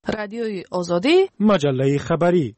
رادیوی آزادی، مجله خبری.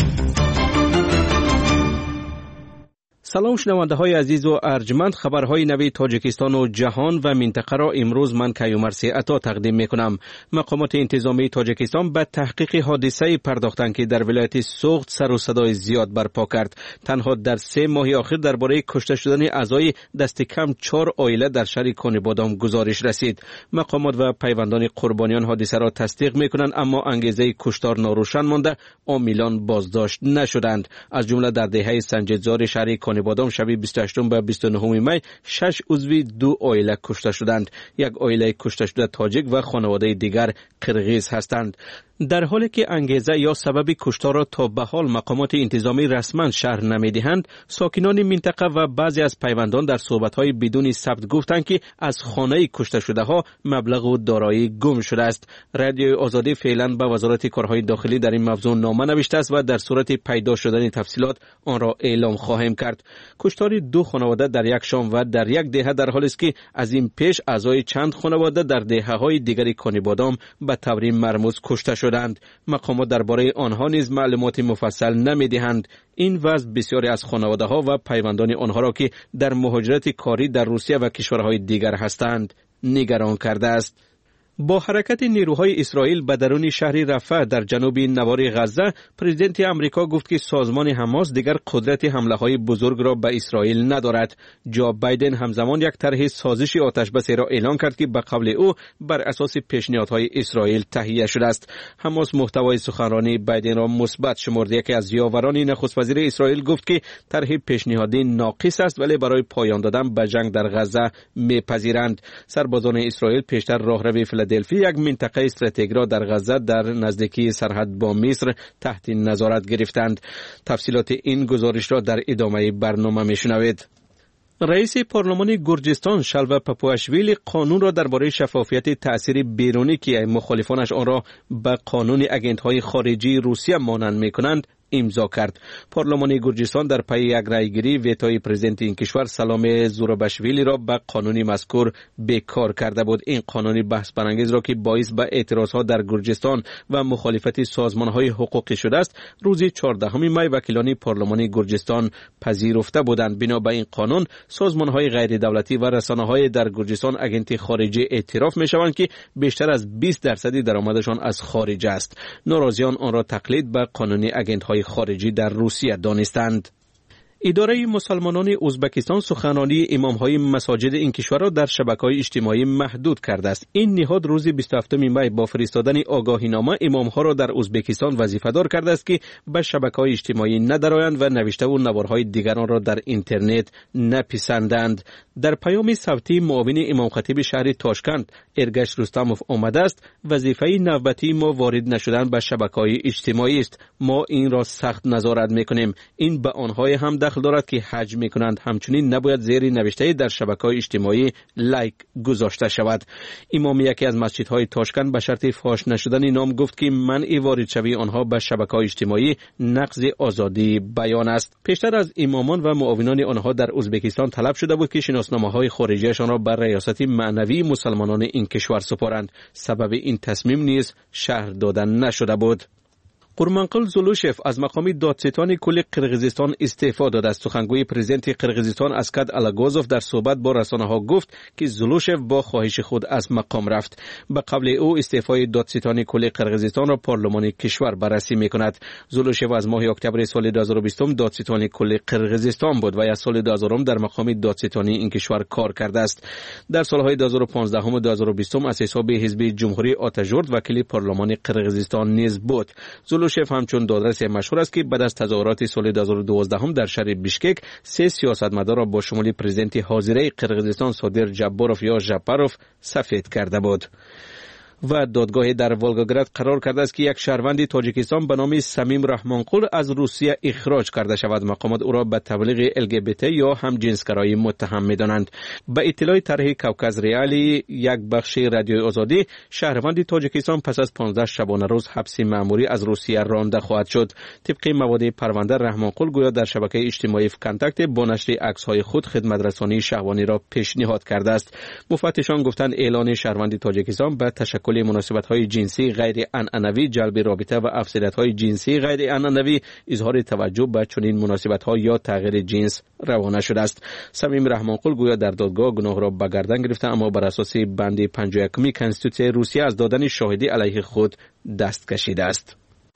سلام شنونده های عزیز و ارجمند، خبرهای نوی تاجیکستان و جهان و منطقه را امروز من کیومرثی عطا تقدیم می کنم. مقامات انتظامی تاجیکستان به تحقیق حادثه پرداختند که در ولایت سوخت سر و صدای زیاد برپا کرد. تنها در 3 ماه اخیر درباره کشته شدن اعضای دست کم 4 عائله در شهر کانیبادام گزارش رسید. مقامات و پیوندان قربانیان حادثه را تصدیق می کنند، اما انگیزه کشتار ناروشن مانده، عاملان بازداشت نشدند. از جمله در دهه سنجدزار شهر کانیبادام شب 28 به 29 می 6 عضو 2 عائله کشته شدند. یک عائله کشته شده تاجیک و خانواده دیگر قرغیز هستند. در حالی که انگیزه یا سبب کشتار را تا به حال مقامات انتظامی رسما شرح نمی‌دهند، ساکنان منطقه و بعضی از پیوندان در صحبت‌های بدون ثبت گفتند که از خانه کشته شده‌ها مبلغ و دارایی گم شده است. رادیوی آزادی فعلا به وزارت کارهای داخلی در این موضوع نامه نوشته است و در صورت پیدا شدن تفصیلات آن را اعلام خواهیم کرد. کشتار 2 خانواده در یک شام و در یک دهه در حالی است که از این پیش اعضای چند خانواده در دهه‌های دیگر کانیبادام به طور مرموز کشته شدند. مقامات درباره آنها نیز معلومات مفصل نمی‌دهند. این وضع بسیاری از خانواده‌ها و پیوندان آنها را که در مهاجرت کاری در روسیه و کشورهای دیگر هستند نگران کرده است. با حرکت نیروهای اسرائیل به درون شهر رفح در جنوب نوار غزه، پرزیدنت امریکا گفت که سازمان حماس دیگر قدرت حمله‌های بزرگ را به اسرائیل ندارد. جو بایدن همزمان یک طرح سازش آتش‌بس را اعلان کرد که به قول او بر اساس پیشنهادهای اسرائیل تهیه شده است. حماس محتوای سخنرانی بایدن را مثبت شمرد. یکی از یاوران نخست وزیر اسرائیل گفت که طرح پیشنهادی ناقص است ولی برای پایان دادن به جنگ در غزه می‌پذیرند. سربازان اسرائیل پیشتر راهروی فیلادلفی، یک منطقه استراتژیک را در غزه در نزدیکی سرحد با مصر تحت نظارت گرفتند. تفصیلات این گزارش را در ادامه برنامه میشنوید. رئیس پارلمان گرجستان شلوا پاپواشویلی قانون را درباره شفافیت تأثیر بیرونی که مخالفانش آن را به قانون اگنت‌های خارجی روسیه مانند می‌کنند امضا کرد. پارلمان گرجستان در پی یک رأیگیری ویتوی پرزیدنت این کشور سلام زوراباشویلی را به قانونی مذکور بیکار کرده بود. این قانونی بحث برانگیز را که باعث به اعتراضها در گرجستان و مخالفت سازمان‌های حقوقی شده است، روز 14 می وکیلان پارلمان گرجستان پذیرفته بودند. بنا به این قانون، سازمان‌های غیر دولتی و رسانه‌های در گرجستان اگنت خارجی اعتراف می‌شوند که بیشتر از 20% درآمدشان از خارج است. ناراضیان آن را تقلید به قانون اگنت‌های خارجی در روسیه دانستند. اداره مسلمانان ازبکستان سخنرانی امام‌های مساجد این کشور را در شبکه‌های اجتماعی محدود کرده است. این نهاد روز 27 می با فرستادن آگاهینامه امام‌ها را در ازبکستان وظیفه‌دار کرده است که به شبکه‌های اجتماعی ندرآیند و نوشته و نوارهای دیگران را در اینترنت نپسندند. در پیام صوتی معاون امام خطیب شهر تاشکند ارگش رستموف آمده است: وظیفه نوبتی ما وارد نشدن به شبکه‌های اجتماعی است. ما این را سخت نظارت می‌کنیم. این به آنهای هم دخل دارد که حج می‌کنند. همچنین نباید زیر نوشته در شبکه‌های اجتماعی لایک گذاشته شود. امام یکی از مسجدهای تاشکند به شرط فاش نشدن نام گفت که منع وارد شوی آنها به شبکه‌های اجتماعی نقض آزادی بیان است. پیشتر از امامان و معاونان آنها در ازبکستان طلب شده بود که شناسنامه‌های خارجیشان را بر ریاست معنوی مسلمانان این کشور سپارند. سبب این تصمیم نیز شرح دادن نشده بود. قورمانقل زولوشف از مقام دادستان کل قرقیزستان استعفا داده است. سخنگوی پرزیدنت قرقیزستان اسکد الاگوزوف در صحبت با رسانه‌ها گفت که زولوشف با خواهش خود از مقام رفت. به قول او استعفای دادستان کل قرقیزستان را پارلمان کشور بررسی می‌کند. زولوشف از ماه اکتبر سال 2020 دادستان کل قرقیزستان بود و از سال 2000 در مقام دادستانی این کشور کار کرده است. در سال‌های 2015 و 2020 از حساب حزب جمهوری آتاژورد وکیل پارلمان قرقیزستان نیز بود. زولوشف همچون دادرس مشهور است که بعد از تظاهرات سال 2012 در شهر بیشکک 3 سیاستمدار را با شمول پرزیدنت حاضره قرقیزستان صادر جباروف یا ژاپاروف سفید کرده بود. و دادگاه در ولگاگراد قرار کرده است که یک شهروند تاجیکستان به نام سمیم رحمانقول از روسیه اخراج کرده شود. مقامات او را به تبلیغ LGBT یا همجنسگرایی متهم می‌دانند. به اطلاع طرح کوکاز ریالی یک بخش رادیوی آزادی، شهروند تاجیکستان پس از 15 شبانه روز حبس مأموری از روسیه رانده خواهد شد. طبق مواد پرونده رحمانقول گویا در شبکه اجتماعی کانتاکت با نشر عکس‌های خود خدمت رسانی شهوانی را پیشنهاد کرده است. مفتشان گفتند اعلان شهروند تاجیکستان به تشکر تشکل مناسبت‌های جنسی غیر عنعنوی، جلب رابطه و افسردت‌های جنسی غیر عنعنوی، اظهار توجه به چنین مناسبت‌ها یا تغییر جنس روانه شده است. صمیم رحمانقل گویا در دادگاه گناه را به گردن گرفته، اما بر اساس بند 51 کنستیتوسیون روسیه از دادن شاهدی علیه خود دست کشیده است.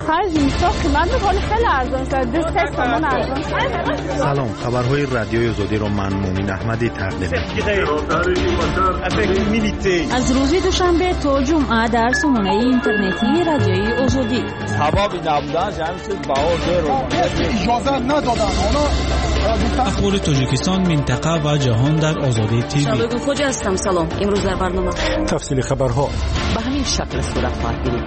سلام، خبرهای رادیوی آزادی را من مومن احمدی تقدیم می‌کنم. از روز دوشنبه تا جمعه در سامانه اینترنتی رادیوی آزادی. اخبار تاجیکستان، منطقه و جهان در آزادی تیوی. شالوگل خوجا هستم. سلام. امروز در برنامه تفصیل خبرها به همین شکل صورت خواهد گرفت.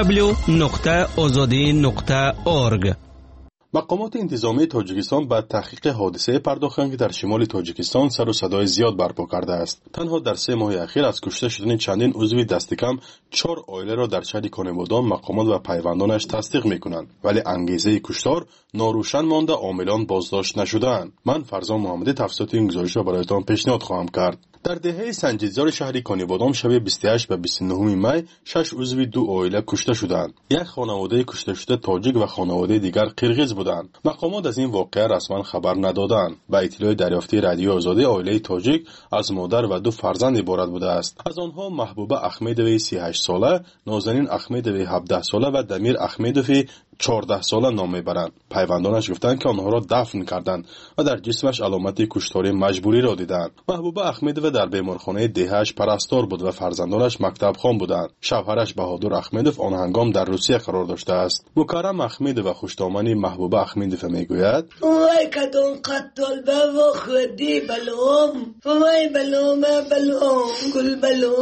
www.azadi.org. مقامات انتظامی تاجیکستان به تحقیق حادثه پرداختند که در شمال تاجیکستان سر و صدای زیاد برپا کرده است. تنها در 3 ماه اخیر از کشته شدن چندین عضو دست کم 4 عائله را در شهر کانه‌بادام مقامات و پیوندانش تصدیق می‌کنند، ولی انگیزه کشتار ناروشن مانده، عاملان بازداشت نشده‌اند. من فرزان محمدی تفصیلات این گزارش را برایتان پیشنهاد خواهم کرد. در دهه سنجیدزار شهر کانه‌بادام شب 28 و 29 می 6 عضو 2 عائله کشته شدند. یک خانواده کشته شده تاجیک و خانواده دیگر قرقیز بودند. مقامات از این واقعه رسما خبر ندادند. به اطلاع دریافتی رادیو آزادی، عائله تاجیک از مادر و 2 فرزند عبارت بوده است. از آنها محبوبه احمدوی 38 ساله، نازنین احمدوی 17 ساله و دمیر احمدوی 14 ساله نام میبرند. پیوندانش گفتند که آنها را دفن کردند و در جسمش علامت کشتاری مجبوری را دیدند. محبوبه احمدوی در بیمارخانه دهه‌اش پرستار بود و فرزندانش مکتب خوان بودند. شوهرش بهادر احمدوف آن هنگام در روسیه قرار داشته است. مکرم احمدوف و خوشدامنی محبوبه احمدوف میگوید: وای کدوم قتل به خودی بلوم، وای بلوم بلوم گل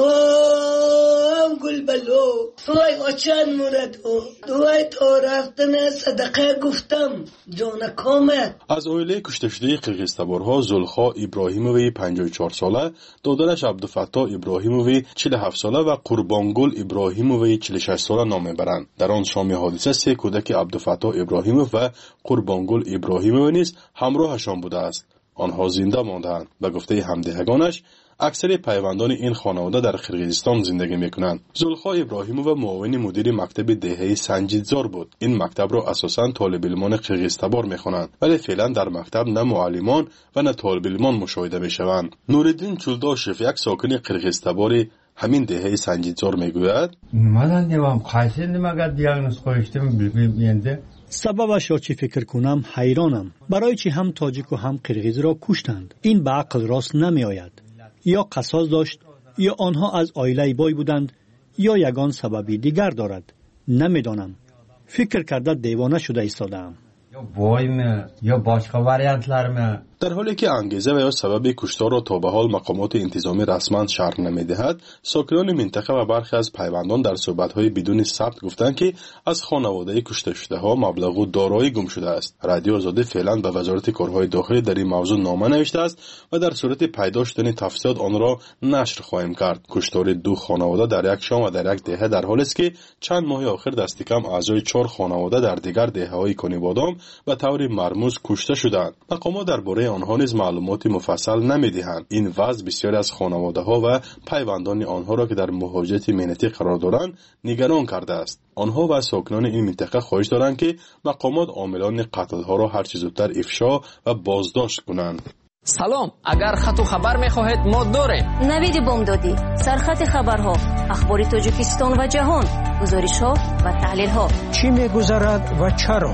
بلوم گل بلوم، وای آچان موردو، وای تو رفتن صدقه گفتم جان کامه. از عائله کشته شده قرقیزتبارها زلخا ابراهیموی 54 ساله، دادرش عبدالفتاح ابراهیموی 47 ساله و قربانگل ابراهیموی 46 ساله نام میبرند. در آن شام حادثه 3 کودک عبدالفتاح ابراهیموف و قربانگل ابراهیموی نیز همراهشان بوده است. آنها زنده ماندند. به گفته همدهگانش اکثر پیوندان این خانواده در قرقیزستان زندگی میکنند. زلخا ابراهیموف معاون مدیر مکتب دهه سنجیدزار بود. این مکتب را اساساً طالب علمان قرقیزتبار میخوانند، ولی فعلا در مکتب نه معلمان و نه طالب علمان مشاهده میشوند. نورالدین چولداشف، یک ساکن قرقیزتبار همین دهه سنجیدزار میگوید: من دیوام قایسه نماگه دیاگنوز کوشتم بلگوینده. سببش را چی فکر کنم حیرانم. برای چی هم تاجیک و هم قرقیز را کشتند؟ این به عقل راست نمی آید. یا قصاص داشت، یا آنها از عائله بای بودند، یا یگان سببی دیگر دارد. نمیدانم. فکر کرده دیوانه شده ایستادم. یا وایمه یا باشقا واریانتلرمه. در حالی که انگیزه و یا سبب کشتار را تا به حال مقامات انتظامی رسما شرح نمی‌دهد، ساکنان منطقه و برخی از پیوندان در صحبت‌های بدون ثبت گفتند که از خانواده کشته شده‌ها مبلغ دارایی گم شده است. رادیو آزادی فعلا به وزارت کارهای داخلی در این موضوع نامه نوشته است و در صورت پیدا شدن تفصیلات آن را نشر خواهیم کرد. کشتار 2 خانواده در یک شام و در یک دهه در حالی است که چند ماه آخر دست کم اعضای 4 خانواده در دیگر دهه‌های کانه‌بادام به طور مرموز کشته شدند. مقامات درباره آنها نیز معلومات مفصل نمی‌دهند. این وضع بسیاری از خانواده‌ها و پیوندان آنها را که در مهاجرت مهنتی قرار دارند نگران کرده است. آنها و ساکنان این منطقه خواهش دارند که مقامات عاملان قتل‌ها را هر چه زودتر افشا و بازداشت کنند. سلام، اگر خط و خبر می‌خواهید ما داریم. نوید بامدادی، سرخط خبرها، اخبار تاجیکستان و جهان، گزارش‌ها و تحلیل‌ها. چی می‌گذرد و چرا؟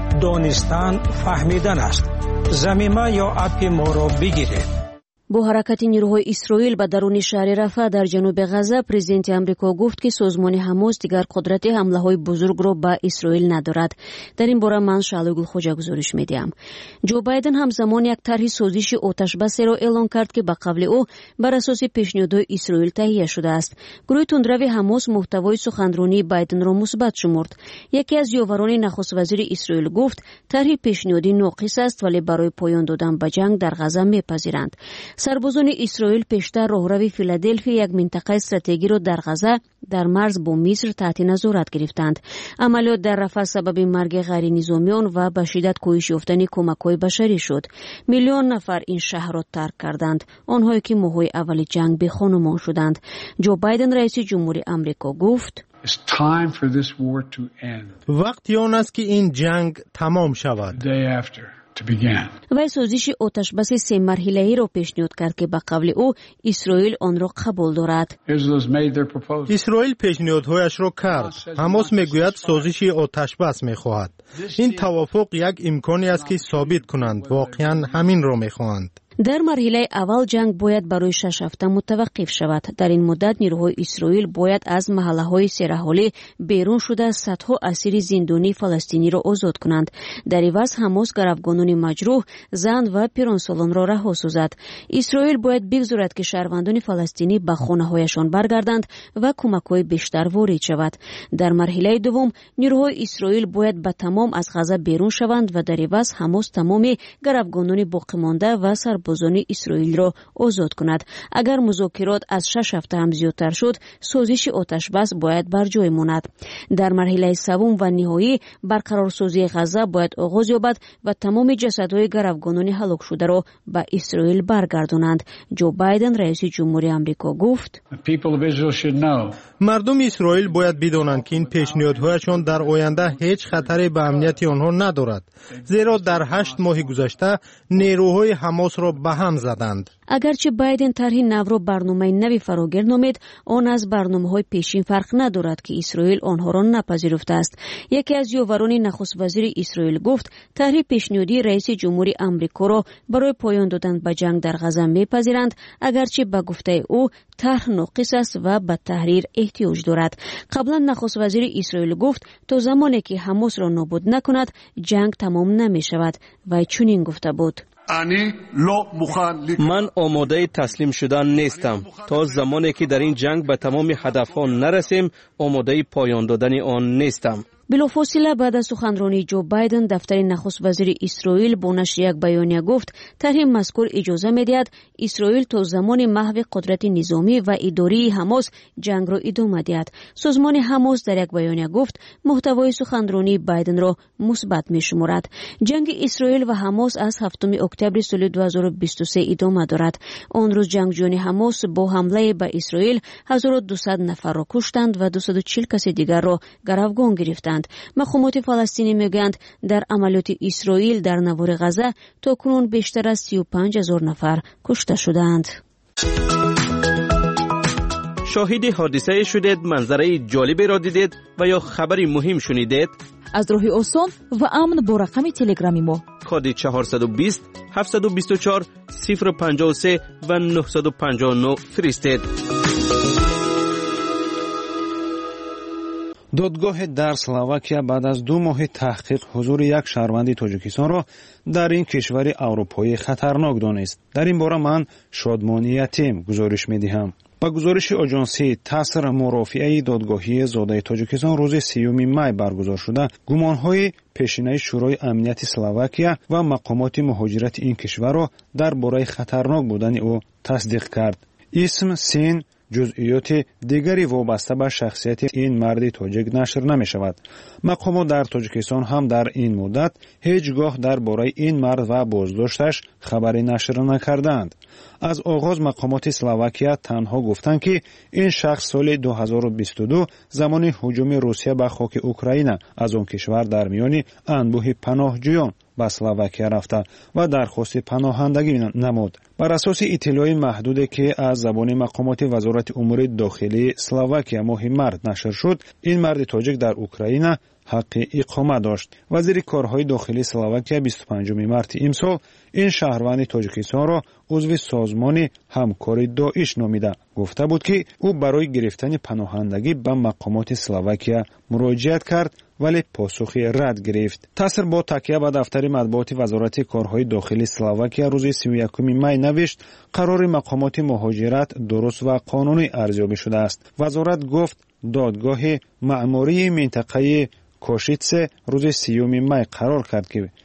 دانستن فهمیدن است. زمینه یا اپ ما را بگیرید. با حرکت نیروهای اسرائیل به درون شهر رفح در جنوب غزه، پرزیدنت آمریکا گفت که سازمان حماس دیگر قدرت حمله‌های بزرگ را به اسرائیل ندارد. در این باره من شالوگل خوجا گزارش می‌دهم. جو بایدن همزمان یک طرح سازش آتش بس را اعلام کرد که به قول او بر اساس پیشنهادهای اسرائیل تهیه شده است. گروه تندرو حماس محتوای سخنرانی بایدن را مثبت شمرد. یکی از یاوران نخست وزیر اسرائیل گفت طرح پیشنهادی ناقص است ولی برای پایان دادن به جنگ در غزه می‌پذیرند. سربازان اسرائیل پیشتر راهروی فیلادلفی، یک منطقه استراتژیکی را در غزه در مرز با مصر تحت نظارت گرفتند. عملیات در رفح سبب مرگ غیر نظامیان و به شدت کاهش یافتن کمک‌های بشری شد. میلیون نفر این شهر را ترک کردند، آنهایی که ماه‌های اول جنگ به خانمان شدند. جو بایدن رئیس جمهوری آمریکا گفت: وقتی آن است که این جنگ تمام شود. و سازش آتش بس 3 مرحله‌ای را پیشنهاد کرد که به قول او اسرائیل آن را قبول دارد. اسرائیل پیشنهادهایش را کرد. حماس میگوید سازش آتش بس میخواهد. این توافق یک امکانی است که ثابت کنند واقعا همین را میخواهند. در مرحله اول جنگ باید برای 6 هفته متوقف شود. در این مدت نیروهای اسرائیل باید از محله‌های سرحالی بیرون شده صدها اسیر زندانی فلسطینی را آزاد کنند. در عوض حماس گروگانان مجروح، زن و پیرانسالان را رها سازد. اسرائیل باید بگذارد که شهروندان فلسطینی به خانه‌هایشان برگردند و کمک‌های بیشتر وارد شود. در مرحله دوم نیروهای اسرائیل باید به تمام از غزه بیرون شوند و در عوض حماس تمام گروگانان باقی مانده و سربازان اسرائیل را آزاد کند. اگر مذاکرات از 6 هفته هم زیادتر شد، سازش آتش بس باید بر جای ماند. در مرحله سوم و نهایی برقرارسازی غزه باید آغاز یابد و تمام جسدهای گروگانان هلاک شده را به اسرائیل برگردانند. جو بایدن رئیس جمهوری آمریکا گفت: مردم اسرائیل باید بدانند که این پیشنهادهایشان در آینده هیچ خطری به امنیت آنها ندارد، زیرا در 8 ماه گذشته نیروهای حماس را به هم زدند. اگرچه بایدن طرح نو را برنامه نوی فراگیر نامید، آن از برنامه‌های پیشین فرق ندارد که اسرائیل آنها را نپذیرفته است. یکی از یاوران نخست وزیر اسرائیل گفت طرح پیشنهادی رئیس جمهوری آمریکا را برای پایان دادن به جنگ در غزه میپذیرند، اگرچه به گفته او طرح ناقص است و به تحریر احتیاج دارد. قبلا نخست وزیر اسرائیل گفت تا زمانی که حماس را نابود نکند جنگ تمام نمی شود و چنین گفته بود: من آماده تسلیم شدن نیستم. تا زمانی که در این جنگ به تمام هدفها نرسیم آماده پایان دادن آن نیستم. بلافاصله بعد از سخنرانی جو بایدن، دفتر نخست وزیر اسرائیل با نشر یک بیانیه گفت طرح مذکور اجازه می‌دهد اسرائیل تا زمان محو قدرت نظامی و اداری حماس جنگ را ادامه دهد. سازمان حماس در یک بیانیه گفت محتوای سخنرانی بایدن را مثبت می‌شمارد. جنگ اسرائیل و حماس از 7 اکتبر سال 2023 ادامه دارد. آن روز جنگجویان حماس با حمله به اسرائیل 1200 نفر را کشتند و 240 کس دیگر را گروگان گرفتند. مقامات فلسطینی میگویند در عملیات اسرائیل در نوار غزه تاکنون بیشتر از 35,000 نفر کشته شدند. شاهد حادثه شدید، منظره جالبی را دیدید و یا خبری مهم شنیدید؟ از راه آسان و امن با رقم تلگرامی ما کد 420 724 053 و 959 فرستید. دادگاه در اسلواکیا بعد از 2 ماه تحقیق حضور یک شهروند تاجیکستان را در این کشور اروپایی خطرناک دانست. در این باره من شادمانی یتیم گزارش می‌دهم. با گزارش آژانسی تاثر مرافعه دادگاهی زاده تاجیکستان روز 30 می برگزار شده، گمانهای پیشینه شورای امنیت اسلواکیا و مقامات مهاجرت این کشور را درباره خطرناک بودن او تصدیق کرد. اسم، سن، جزئیات دیگری وابسته به شخصیت این مرد تاجیک نشر نمی شود. مقامات در تاجیکستان هم در این مدت هیچگاه درباره این مرد و بازداشتش خبری نشر نکردند. از آغاز مقامات اسلواکیا تنها گفتند که این شخص سال 2022 زمان هجوم روسیه به خاک اوکراین از آن کشور در میان انبوه پناهجویان به اسلواکیا رفته و درخواست پناهندگی نمود. بر اساس اطلاع محدودی که از زبان مقامات وزارت امور داخلی اسلواکیا ماه مارس نشر شد، این مرد تاجیک در اوکراین حق اقامت داشت. وزیر کارهای داخلی اسلواکیا 25 مارس امسال این شهروند تاجیکستان را عضو سازمان همکاری داعش نامیده. گفته بود که او برای گرفتن پناهندگی به مقامات اسلواکیا مراجعت کرد ولی پاسخی رد گرفت. تصر با تکیه به دفتر مطبوعات وزارت کارهای داخلی اسلواکیا روز 31 می نوشت قرار مقامات مهاجرت درست و قانونی ارزیابی شده است. وزارت گفت دادگاه مأموری منطقه کوشیتسه روز 30 می قرار کرد که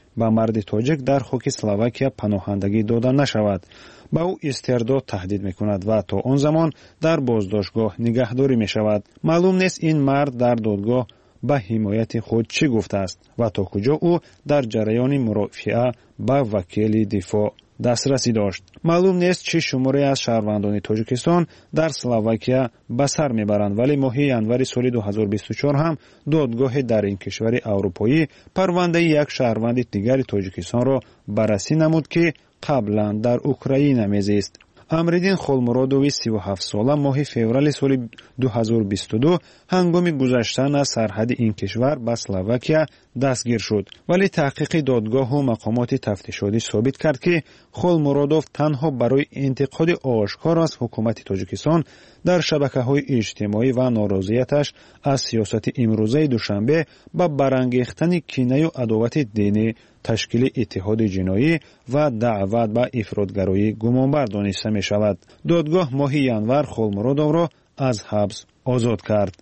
ба марди тоҷик дар хуки Словакия паноҳандагӣ дода нашавад. ба ӯ истирдод таҳдид мекунад ва то он замон дар боздоштгоҳ нигаҳдорӣ мешавад. маълум нест ин мард дар додгоҳ ба ҳимояти худ чӣ гуфтааст ва то куҷо ӯ дар ҷараёни мурофиа ба вакили дифоъ дастрасӣ дошт. маълум нест чӣ шуморе аз шаҳрвандони тоҷикистон дар Словакия ба сар мебаранд, вале моҳи январи соли 2024 ҳам додгоҳе дар ин кишвари аврупоӣ парвандаи як шаҳрванди дигари Тоҷикистонро баррасӣ намуд, ки қаблан дар Украина мезист. Амриддин Холмуродови 37 сола моҳи феврали соли 2022 ҳангоми гузаштан аз сарҳади ин кишвар ба Словакия дастгир шуд, вале таҳқиқи додгоҳу мақомоти тафтишотӣ собит кард, ки Холмуродов танҳо барои интиқоди ошкор аз ҳукумати Тоҷикистон дар шабакаҳои иҷтимоӣ ва норозияташ аз сиёсати имрӯзаи душанбе ба барангехтани кинаю адовати динӣ, ташкили иттиҳоди ҷиноӣ ва даъват ба ифротгароӣ гумонбар дониста мешавад. додгоҳ моҳи январ Холмуродовро аз ҳабс озод кард.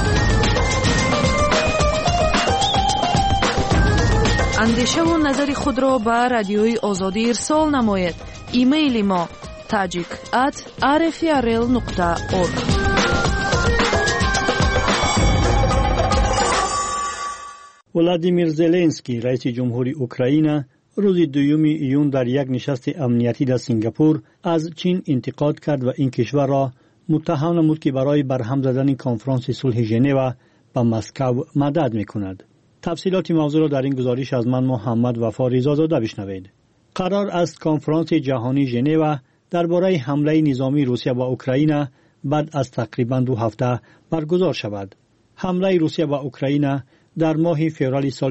андешаву назари худро ба радиои озодӣ ирсол намоед. имейли мо tajik@rfrl.org. ولادیمیر زلنسکی رئیس جمهوری اوکراین روز 2 ایون در یک نشست امنیتی در سنگاپور از چین انتقاد کرد و این کشور را متهم نمود که برای برهم زدن کنفرانس صلح ژنو به مسکو مدد می‌کند. تفصیلات موضوع را در این گزارش از من محمد وفا رضازاده بشنوید. قرار است کنفرانس جهانی ژنو درباره حمله نظامی روسیه به اوکراین بعد از تقریباً 2 هفته برگزار شود. حمله روسیه به اوکراین در ماه فوریه سال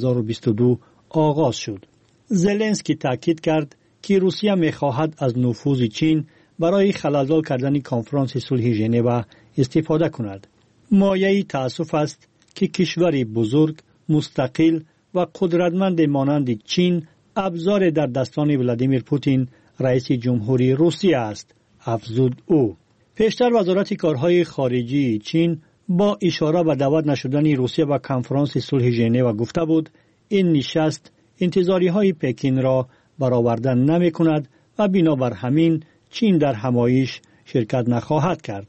2022 آغاز شد. زلنسکی تاکید کرد که روسیه می‌خواهد از نفوذ چین برای خلل‌زا کردن کنفرانس صلح ژنو استفاده کند. مایه تأسف است که کشوری بزرگ، مستقل و قدرتمند مانند چین ابزار در دستان ولادیمیر پوتین رئیس جمهوری روسیه است، افزود او. پیشتر وزارت کارهای خارجی چین با اشاره به دعوت نشدن روسیه به کنفرانس صلح ژنو گفته بود این نشست انتظاری‌های پکین را برآورده نمی‌کند و بنابر همین چین در همایش شرکت نخواهد کرد.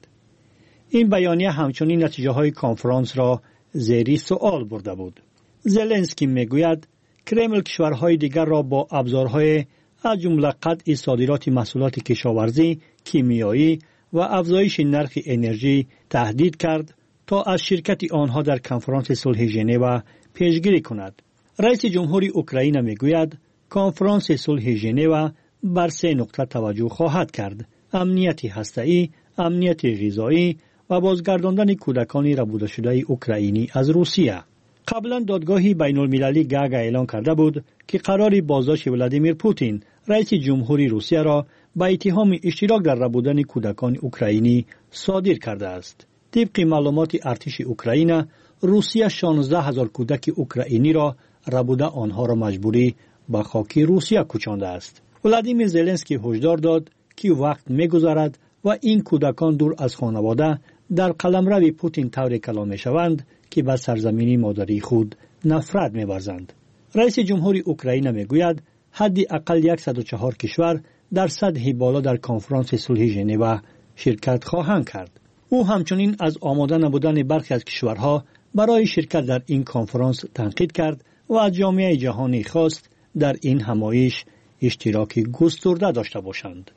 این بیانیه همچنین نتیجه‌های کنفرانس را زیر سوال برده بود. زلنسکی میگوید کرمل کشورهای دیگر را با ابزارهای از جمله قطع صادرات محصولات کشاورزی، کیمیایی و افزایش نرخ انرژی تهدید کرد تا از شرکت آنها در کنفرانس صلح ژنو پیشگیری کند. رئیس جمهوری اوکراین میگوید کنفرانس صلح ژنو بر 3 نکته توجه خواهد کرد: امنیت هسته‌ای، امنیت غذایی و بازگرداندن کودکان ربوده شده اوکراینی از روسیه. قبلا دادگاه بین‌المللی گاگ اعلام کرده بود که قرار بازداشت ولادیمیر پوتین رئیس جمهوری روسیه را به اتهام اشتراک در ربودن کودکان اوکراینی صادر کرده است. طبق معلومات ارتش اوکراین، روسیه 16,000 کودک اوکراینی را ربوده آنها را مجبوری به خاک روسیه کوچانده است. ولادیمیر زلنسکی هشدار داد که وقت می‌گذرد و این کودکان دور از خانواده در قلمرو پوتین طوری کلان می‌شوند که به سرزمین مادری خود نفرت می‌ورزند. رئیس جمهوری اوکراین میگوید حداقل 104 کشور در سطح بالا در کنفرانس صلح ژنو شرکت خواهند کرد. او همچنین از آماده نبودن برخی از کشورها برای شرکت در این کنفرانس تنقید کرد و از جامعه جهانی خواست در این همایش اشتراک گسترده داشته باشند.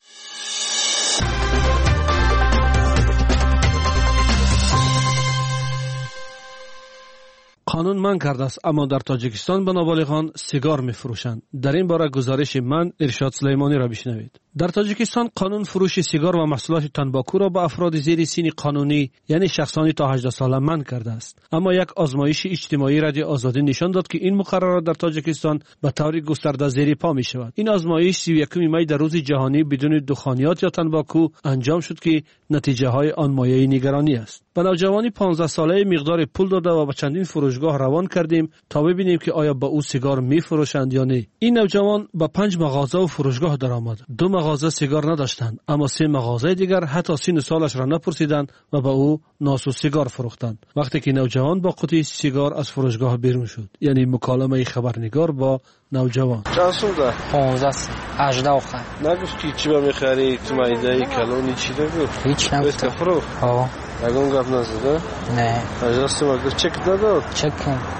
قانون من کرده است اما در تاجیکستان به نابالغان سیگار می‌فروشند. در این باره گزارش من ارشاد سلیمانی را بشنوید. در تاجیکستان قانون فروش سیگار و محصولات تنباکو را به افراد زیر سن قانونی یعنی شخصانی تا 18 ساله منع کرده است. اما یک آزمایش اجتماعی رادیو آزادی نشان داد که این مقررات در تاجیکستان به طور گسترده زیر پا می‌شود. این آزمایش 31 می در روز جهانی بدون دخانیات یا تنباکو انجام شد که نتیجه های آن مایه نگرانی است. به نوجوانی 15 ساله مقدار پول داده و به چندین فروشگاه فروشگاه روان کردیم تا ببینیم که آیا با او سیگار میفروشند یا نه. این نوجوان با 5 مغازه و فروشگاه درآمد. 2 مغازه سیگار نداشتند، اما 3 مغازه دیگر حتی سن سالش را نپرسیدند و با او ناس و سیگار فروختند. وقتی که نوجوان با قطعه سیگار از فروشگاه بیرون شد، یعنی مکالمه خبرنگار با نوجوان. چند سوده؟ 15 18 آخر. نگفت که چی با میخری؟ تو مایده کلونی چی نگفت؟ هیچ نگفت. بهت فروخت؟ نگم گفت نزده؟ نه. اجازه مگه چک داد؟ چک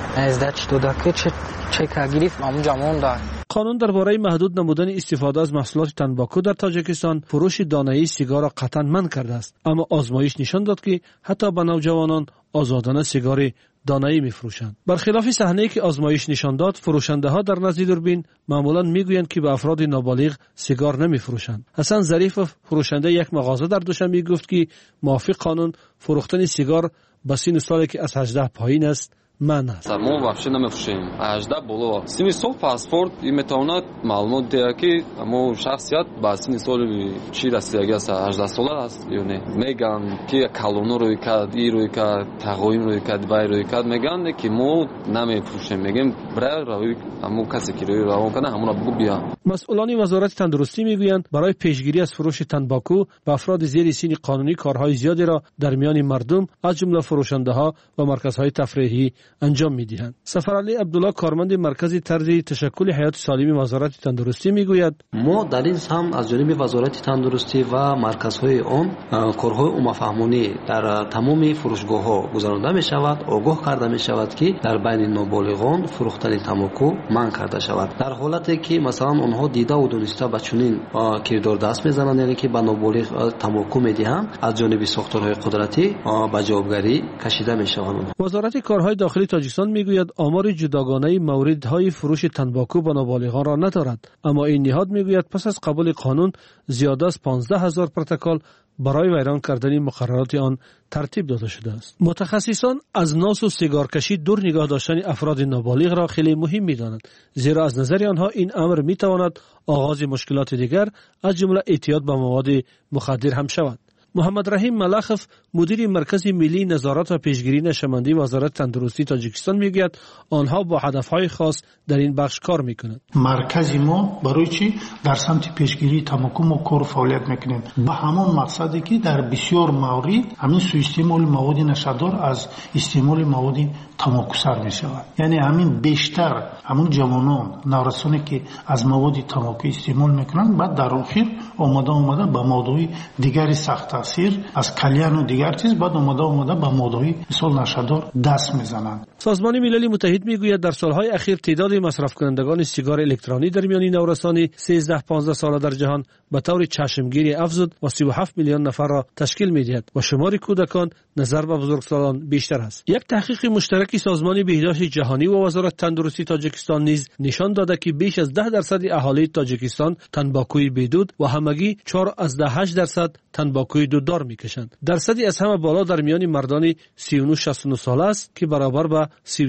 از چی داد که چک گرفت اونجا موند. قانون درباره محدود نمودن استفاده از محصولات تنباکو در تاجیکستان فروش دانه‌ای سیگار را قطعاً منع کرده است، اما آزمایش نشان داد که حتی به نوجوانان آزادانه سیگار دانه‌ای می‌فروشند. برخلاف صحنه‌ای که آزمایش نشان داد، فروشنده‌ها در نزد دوربین معمولاً می‌گویند که به افراد نابالغ سیگار نمی‌فروشند. حسن ظریفов فروشنده یک مغازه در دوشنبه گفت که موافق قانون فروختن سیگار به سن سالی که از 18 پایین است من است. ما вообще نمی‌فروشیم. 18 بالا. سن سال پاسپورت میتواند معلومات دهد که ما شخصیت با سن سال چی رسیدگی است 18 ساله است یا نه. میگن که کالونو روی کرد، روی کرد، تقویم روی کرد، وای روی کرد، میگن که ما نمی‌فروشیم. میگیم برای روی همون کسی که روی روان کنه همون بگو بیا. مسئولان وزارت تندرستی میگویند برای پیشگیری از فروش تنباکو به افراد زیر سن قانونی کارهای زیادی را در میان مردم از جمله فروشنده‌ها و مرکزهای تفریحی انجام می‌دهند. سفرعلی عبدالله کارمند مرکز طرز تشکل حیات سالم وزارت تندرستی میگوید ما در این هم از جانب وزارت تندرستی و مرکزهای آن کارهای عمومی در تمام فروشگاه‌ها گذرانده می‌شود، آگاه کرده می‌شود که در بین نابالغان فروختن تنباکو منع کرده شود. در حالتی که مثلا آنها دیده و دانسته به چنین کردار دست می‌زنند، یعنی که به نابالغ تنباکو می‌دهند، از جانب ساختارهای قدرتی به جوابگری کشیده می‌شوند. وزارت کارهای داخلی تاجیکستان میگوید آمار جداگانه موردهای فروش تنباکو به نابالغان را ندارد، اما این نهاد میگوید پس از قبول قانون زیاد از 15,000 پروتکل برای ویران کردن مقررات آن ترتیب داده شده است. متخصصان از ناس و سیگارکشی دور نگاه داشتن افراد نابالغ را خیلی مهم می‌دانند، زیرا از نظر آنها این امر می‌تواند آغاز مشکلات دیگر از جمله اعتیاد به مواد مخدر هم شود. محمد رحیم ملخف مدیر مرکز ملی نظارت و پیشگیری نشمندی وزارت تندرستی تاجیکستان میگوید آنها با هدفهای خاص در این بخش کار میکنند. مرکز ما برای چی در سمت پیشگیری تنباکو ما کار فعالیت میکنیم به همان مقصدی که در بسیار مورد همین سوء استعمال مواد نشادار از استعمال مواد تنباکو سر میشود. یعنی همین بیشتر همون جوانان نورسانی که از مواد تنباکو استعمال میکنند بعد در آخر اومده به موادهای دیگری سخت تاثیر از کلیان و دیگر چیز بعد اومده به موادهای مثل نشادار دست میزنند. سازمان ملل متحد میگوید در سالهای اخیر تعداد مصرف کنندگان سیگار الکترونیک در میان نورسان 13-15 ساله در جهان به طور چشمگیری افزود و 37 میلیون نفر را تشکیل میدهد و شمار کودکان نظر به بزرگسالان بیشتر است. یک تحقیق مشترک سازمان بهداشت جهانی و وزارت تندرستی تاجیکستان نیز نشان داده که بیش از 10% اهالی تاجیکستان تنباکوی بدود و همگی 4.8% تنباکوی دودار میکشند. درصدی از همه بالا در میان مردان 39-69 ساله است که برابر به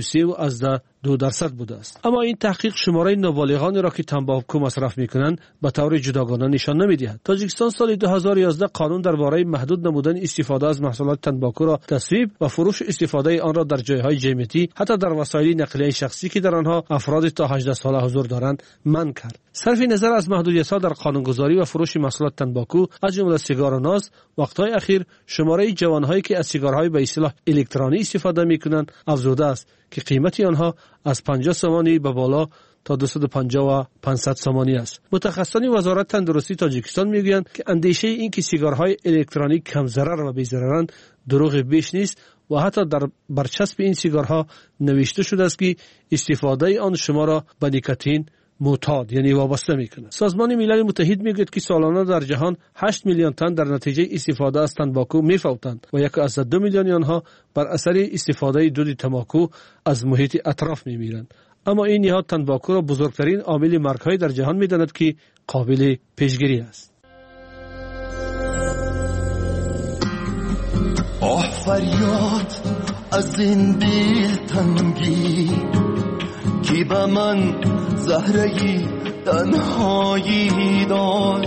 33.2% بوده است. اما این تحقیق شماره نابالغانی را که تنباکو مصرف میکنند به طور جداگانه نشان نمیدهد. تاجیکستان سال 2011 قانون درباره محدود نمودن استفاده از محصولات تنباکو را تصویب و فروش استفاده آن را در جایهای جمعیتی حتی در وسایل نقلیه شخصی که در آنها افراد تا 18 ساله حضور دارند منع کرد. صرف نظر از محدودیت‌ها در قانونگذاری و فروش محصولات تنباکو از جمله سیگار و ناز، وقت‌های اخیر شماره جوانهایی که از سیگارهای به اصطلاح الکترونیک استفاده می‌کنند افزوده است که قیمت آنها از 50 سومانی به بالا تا 250 و 500 سومانی است. متخصصان وزارت تندرستی تاجیکستان میگویند که اندیشه این که سیگارهای الکترونیک کم ضرر و بی ضررند دروغ بیش نیست و حتی در برچسب این سیگارها نوشته شده است که استفاده آن شما را به نیکوتین معتاد یعنی وابسته میکنه. سازمان ملل متحد میگوید که سالانه در جهان 8 میلیون تن در نتیجه استفاده از تنباکو میفوتند و 1.2 میلیون آنها بر اثر استفاده دود تنباکو از محیط اطراف میمیرند. اما این نهاد تنباکو را بزرگترین عامل مرگ‌های در جهان میداند که قابل پیشگیری است. آه فریاد از این دلتنگی کی به من زهره‌ای تنهایی داد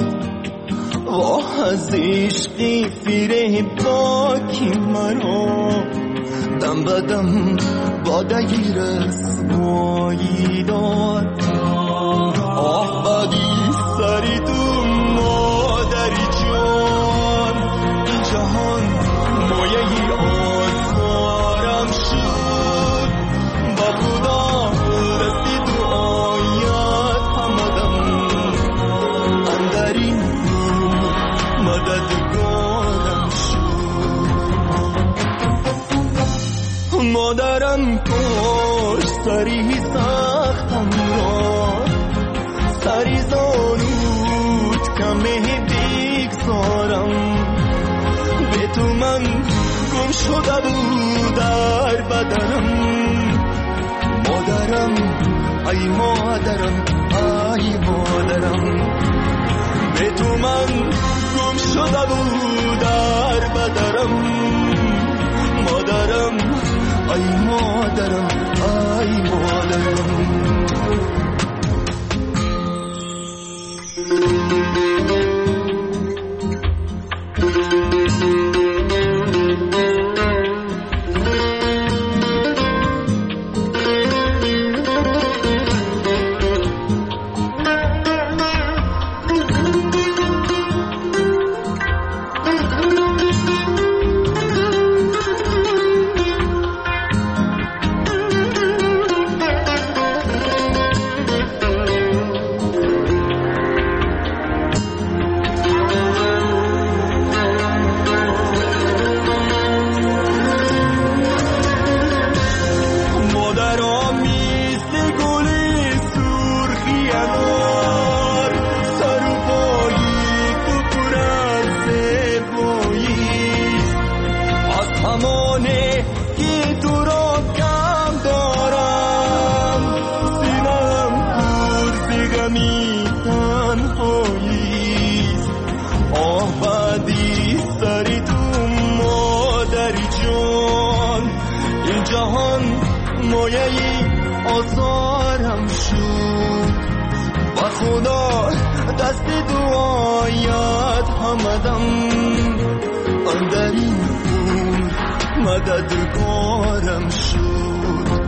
واه از عشقی فریب دا کی مرا دم به دم باده رسوایی داد آه بدی سری تو مادری جان این جهان مایه آزارم شد با خدا دستی تو آیات همدم اندرین مددگارم شد مادرم کش سری سختم را سری زانود کمه بگذارم به تو من گم شده بود در بدنم مادرم ای مادرم ای مادرم به تو من گم شده بود در بدنم مادرم ای مادرم ای مادرم آزارم شد و خدا دست دعایت همدم اندرین عمر مددگارم شد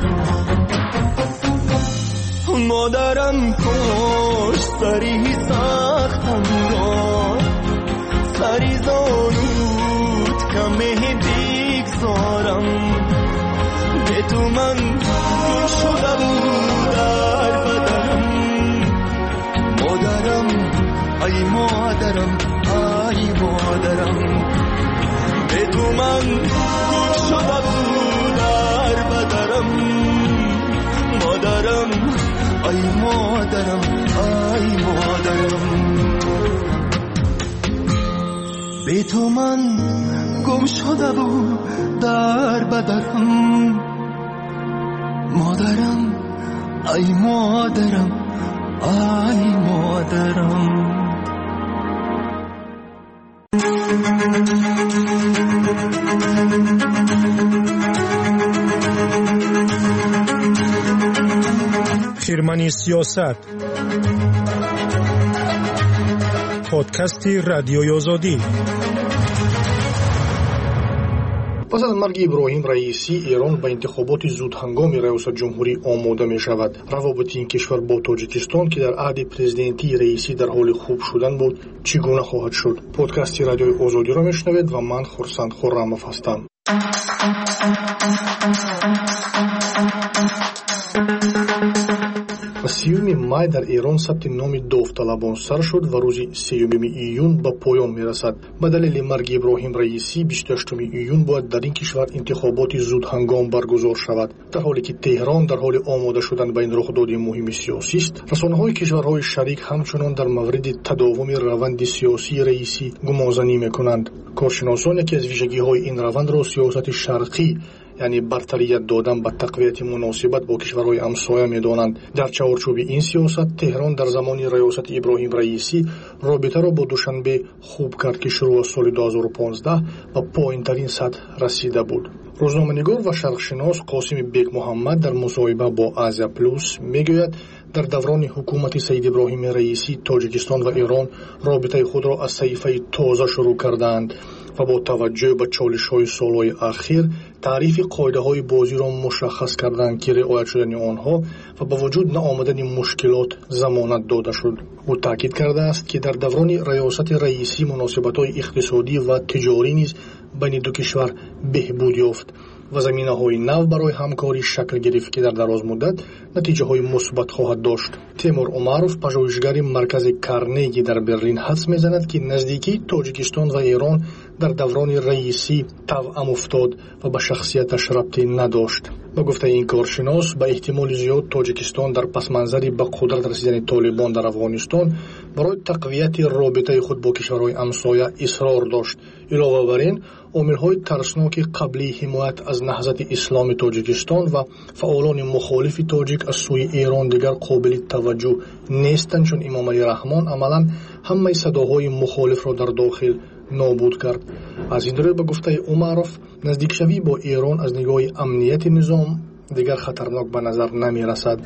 مادرم کش سری سختم را سری زانود کمه بگذارم به تو من گم شده بود در بدنم مادرم ای مادرم ای مادرم به تو من گم شده بود در بدنم مادرم ای مادرم ای مادرم به تو من گم شده بود در بدنم مادرم ای مادرم ای مادرم خیرمنی سیاست پادکست رادیوی آزادی. پس از مرگ ابراهیم رئیسی ایران به انتخابات زودهنگامی ریاست جمهوری آماده می شود. روابط این کشور با تاجیکستان که در عهد پرزیدنتی رئیسی در حال خوب شدن بود چگونه خواهد شد؟ پادکست رادیوی آزادی را میشنوید و من خورسند خرمов هستم. سیوم مای در ایران ثبت نام داوطلبان سر شد و روز 3 ایون به پایان میرسد. به دلیل مرگ ابراهیم رئیسی 28 ایون باید در این کشور انتخابات زود هنگام برگزار شود. در حالی که تهران در حال آماده شدن به این رخداد مهم سیاسی است، رسانه‌های کشورهای شریک همچنان در مورد تداوم روند سیاسی رئیسی گمانزنی میکنند. کارشناسان که از ویژگی‌های این روند را سیاست شرقی یعنی برتریت دادن به تقویت مناسبت با کشورهای همسایه می‌دانند. در چارچوب این سیاست تهران در زمان ریاست ابراهیم رئیسی رابطه را با دوشنبه خوب کرد که شروع از سال 2015 به پایین‌ترین سطح رسیده بود. روزنامه‌نگار و شرقشناس قاسم بیگ محمد در مصاحبه با آزیا پلوس میگوید در دوران حکومت سید ابراهیم رئیسی تاجیکستان و ایران رابطه خود را از صحیفه تازه شروع کردند و با توجه به چالش‌های سال‌های اخیر تعریف قاعده‌های بازی را مشخص کردند که رعایت شدن آنها و با وجود نآمدن مشکلات ضمانت داده شد. او تاکید کرده است که در دوران ریاست رئیسی مناسبت‌های اقتصادی و تجاری نیز بین دو کشور بهبود یافت و زمینه‌های نو برای همکاری شکل گرفت که در دراز مدت نتیجه‌های مثبت خواهد داشت. تیمور عمروف، پژوهشگر مرکز کارنگی در برلین، حدس می‌زند که نزدیکی تاجیکستان و ایران در دوران رئیسی توأم افتاد و به شخصیتش ربطی نداشت. با گفته این کارشناس، به احتمال زیاد تاجیکستان در پس‌منظر به قدرت رسیدن طالبان در افغانستان برای تقویت رابطه خود با کشورهای همسایه اصرار داشت. علاوه بر این، عامل‌های ترسناک قبلی حمایت از نهضت اسلامی تاجیکستان و فعالان مخالف تاجیک از سوی ایران دیگر قابل توجه نیستند، چون امام علی رحمان عملاً همه صداهای مخالف را در داخل نابود کرد. از این رو به گفته عمروف، نزدیک شوی با ایران از نگاه امنیت نظام دیگر خطرناک به نظر نمی رسد.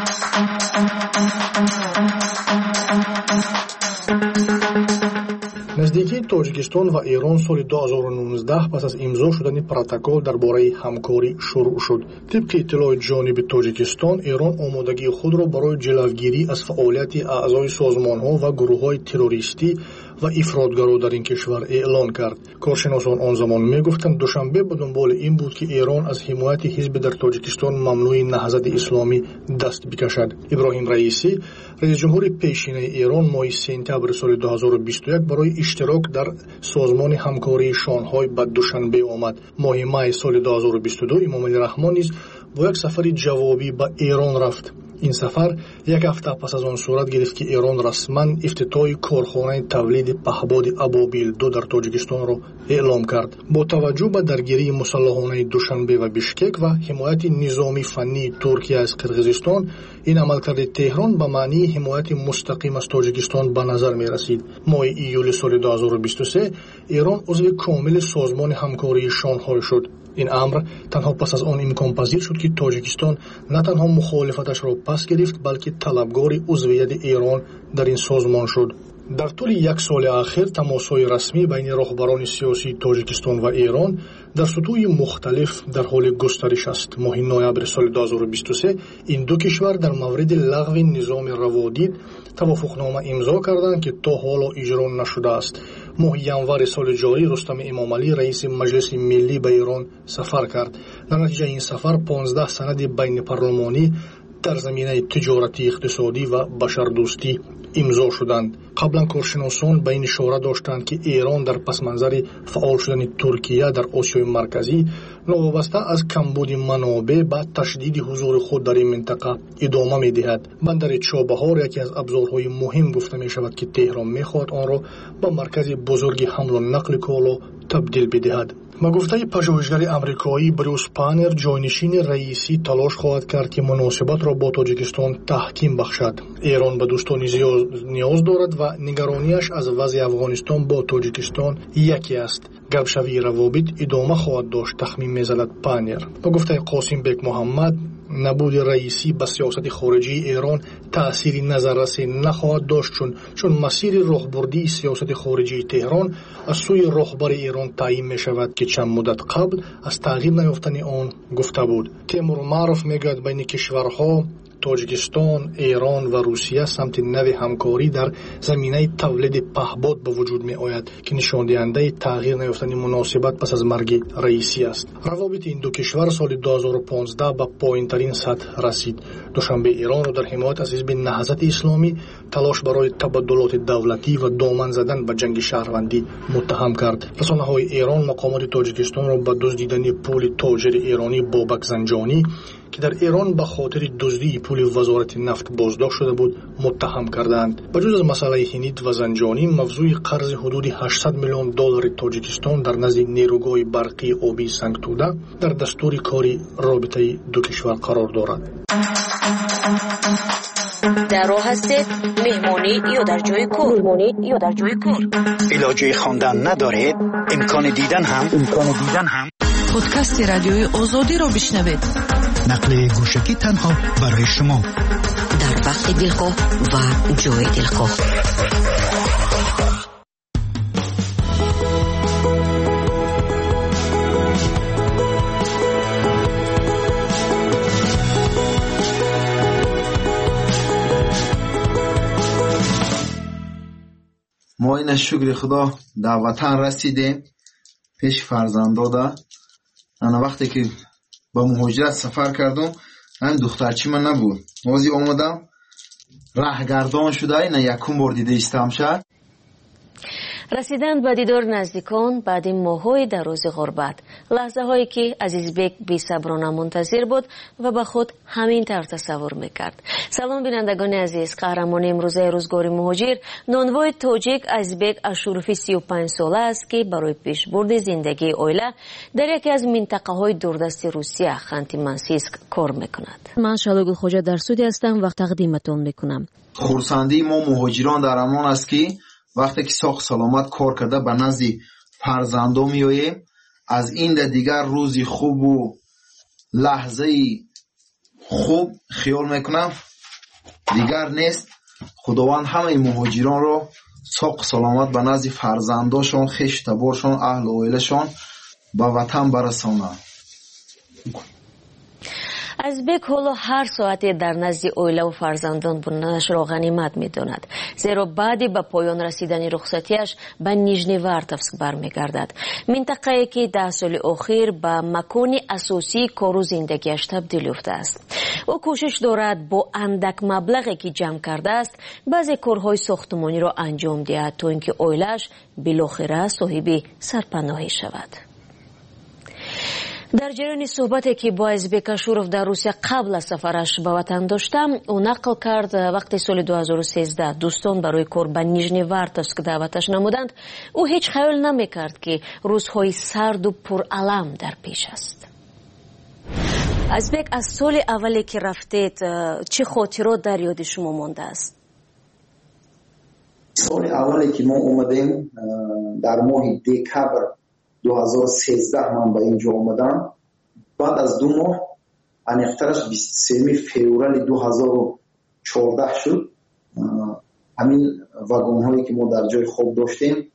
نزدیکی تاجیکستان و ایران سال 2019 پس از امضا شدن پروتکل درباره همکاری شروع شد. طبق اطلاع جانب تاجیکستان، ایران آمادگی خود را برای جلوگیری از فعالیت اعضای سازمان‌ها و گروه‌های تروریستی و افراطگرا در این کشور اعلان کرد. کارشناسان آن زمان می‌گفتند دوشنبه به دنبال این بود که ایران از حمایت حزب در تاجیکستان ممنوع نهضت اسلامی دست بکشد. ابراهیم رئیسی، رئیس جمهور پیشین ایران، ماه سپتامبر سال 2021 برای اشتراک در سازمان همکاری شانگهای به دوشنبه آمد. ماه مای سال 2022 امام علی رحمان نیز با یک سفر جوابی به ایران رفت. این سفر یک هفته پس از آن صورت گرفت که ایران رسما افتتاح کارخانه تولید پهپاد ابابیل 2 در تاجیکستان را اعلام کرد. با توجه به درگیری مسلحانه دوشنبه و بشکک و حمایت نظامی فنی ترکیه از قرقیزستان، این عملکرد تهران به معنی حمایت مستقیم از تاجیکستان به نظر می رسید. ماه ایول سال 2023 ایران عضو کامل سازمان همکاری شانگهای شد. این امر تنها پس از آن امکان پذیر شد که تاجیکستان نه تنها مخالفتش را پس گرفت، بلکه طلبگار عضویت ایران در این سازمان شد. در طول یک سال اخیر تماس‌های رسمی بین راهبران سیاسی تاجیکستان و ایران در سطوح مختلف در حال گسترش است. ماه نوامبر سال 2023 این دو کشور در مورد لغو نظام روادید توافقنامه امضا کردند که تا حالا اجرا نشده است. ماه ینور سال جاری رستم امامعلی، رئیس مجلس ملی، به ایران سفر کرد. در نتیجه این سفر 15 سند بین پارلمانی در زمینه تجارتی، اقتصادی و بشردوستی امضا شدند. قبلا کارشناسان به این اشاره داشتند که ایران در پس منظر فعال شدن ترکیه در آسیای مرکزی نوابسته از کمبود منابع با تشدید حضور خود در این منطقه ادامه می دهد. بندر چابهار یکی از ابزارهای مهم گفته می شود که تهران می خواهد آن را به مرکز بزرگ حمل و نقل کالا تبدیل بدهد. با گفته پژوهشگر آمریکایی بروس پانر، جانشین رئیسی تلاش خواهد کرد که مناسبات را با تاجیکستان تحکیم بخشد. ایران به دوستانی نیاز دارد و نگرانیش از وضع افغانستان با تاجیکستان یکی است. گپشوی روابط ادامه خواهد داشت، تخمین می‌زند پانر. با گفته قاسم بیگ محمد، نبود رئیسی به سیاست خارجی ایران تأثیری نظررسی نخواهد داشت، چون مسیر راهبردی سیاست خارجی تهران از سوی راهبر ایران تعیین می شود که چند مدت قبل از تغییر نیافتن آن گفته بود. تیمور عمروف میگوید بین کشورها تاجیکستان، ایران و روسیه سمت نوی همکاری در زمینه تولید پهپاد به وجود می آید که نشان دهنده تغییر نیافتن مناسبت پس از مرگ رئیسی است. روابط این دو کشور سال 2015 به پایین‌ترین سطح رسید. دوشنبه ایران را در حمایت از حزب نهضت اسلامی تلاش برای تبادلات دولتی و دامن زدن به جنگ شهروندی متهم کرد. رسانه‌های ایران مقامات تاجیکستان را به دزدیدن پول تاجر ایرانی بابک زنجانی که در ایران به خاطر دزدی پول وزارت نفت بازداشت شده بود متهم کردند. بجز از مسئله هنید و زنجانی، موضوع قرض حدود 800 میلیون دلار تاجیکستان در نزد نیروگاه برقی آبی سنگتوده در دستور کاری رابطه دو کشور قرار دارد. در راه هستید، مهمانی یا در جای کار. علاجه خواندن ندارید، امکان دیدن هم. پادکست رادیوی آزادی را بشنوید. نقل گوشکی تنها برای شما در وقت دلخواه و جای دلخواه. ما این شکر خدا در وطن رسیدیم پیش فرزندادا. انا وقتی که با مهاجرت سفر کردم هم دخترچی من نبود، موزی اومدم راهگردان شده اینا یکم بار دیده استم شد. رسیدن به دیدار نزدیکان بعد ماه‌های دراز غربت، لحظه هایی که عزیزبک بی‌صبرانه منتظر بود و به خود همین طور تصور میکرد. سلام بینندگان عزیز، قهرمان امروزه روزگار مهاجر نانوای تاجیک عزیزبک اشوروفی 35 ساله است که برای پیشبرد زندگی عائله در یکی از منطقه‌های دوردست روسیه خانتی مانسیسک کار میکند. من شالوگل خوجا در سودی هستم و تقدیمتون میکنم. خورسندی ما مهاجران در امان است که وقتی که ساخت سلامت کار کرده به نزد فرزندان میاییم. از این دیگر روزی خوب و لحظه خوب خیال میکنم دیگر نیست. خداوند همه مهاجران را ساخت سلامت به نزد فرزنداشون، خویش تبارشون، اهل و عائلهشون به وطن برسانند. ازبک حالا هر ساعتی در نزد عائله و فرزندان بودنش را غنیمت می‌داند، زیرا بعد به پایان رسیدن رخصتیش به نیژنیوارتوفسک برمیگردد، منطقه‌ای که 10 سال اخیر به مکان اساسی کار و زندگیش تبدیل یافته است. او کوشش دارد با اندک مبلغی که جمع کرده است بعضی کارهای ساختمانی را انجام دهد تا اینکه عائله‌اش بالاخره صاحب سرپناهی شود. در جریان صحبتی که با ازبک اشورов در روسیه قبل از سفرش به وطن داشتم، او نقل کرد وقتی سال 2013 دوستان برای کار به نیژنیوارتوفسک دعوتش نمودند، او هیچ خیال نمیکرد که روزهای سرد و پرالم در پیش است. ازبک، از سال اولی که رفتید چه خاطرات در یاد شما مانده است؟ سال اولی که ما اومدیم در ماه دکبر 2013 من به اینجا اومدم. بعد از 2 ماه انیخترش 23 فوریه 2014 شد. همین واگن هایی که ما در جای خواب داشتیم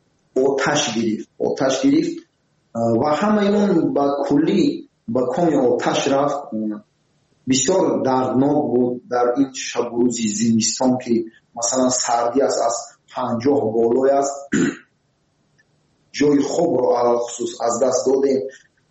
آتش گرفت و همه اون با کلی با کمی آتش رفت. بسیار دردناک بود در این شب روزی زمستان که مثلا سردی است، از 50 بالای است. جای خوب رو علال خصوص از دست دادیم.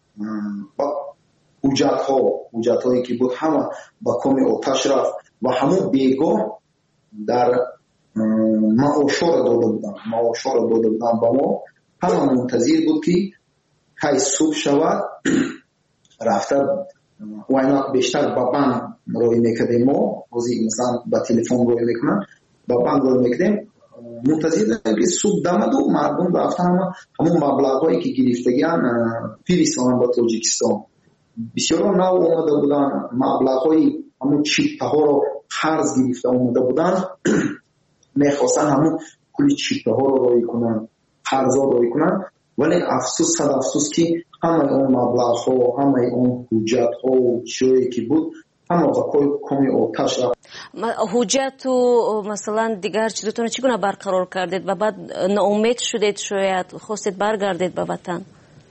حجت هایی که بود همه با کمی آتش رفت و همون بیگاه در معاشا رو داده بودم با ما. همه منتظر بود که که صبح شود رفته و اینا بیشتر با بانک روی میکردیم. ما روزی مثلا با تلفن روی میکنن، با بانک روی میکردیم. منتظر که صبح دمد و مردم رفتن همون مبلغایی که گرفتگیان پیرستان با تاجیکستان بسیار نو اومده بودن. مبلغایی همون چیپه ها رو قرض گرفته اومده بودن، میخواستن همون کلی چیپه ها رو روی کنن، قرضا روی کنن. ولی افسوس صد افسوس که همه اون مبلغ ها، همه اون حجت ها و چیزی که بود همه با کمی آتش رفت. حجت و مثلا دیگر چیزتون چگونه برقرار کردید و بعد ناامید شدید، شاید خواستید برگردید به وطن؟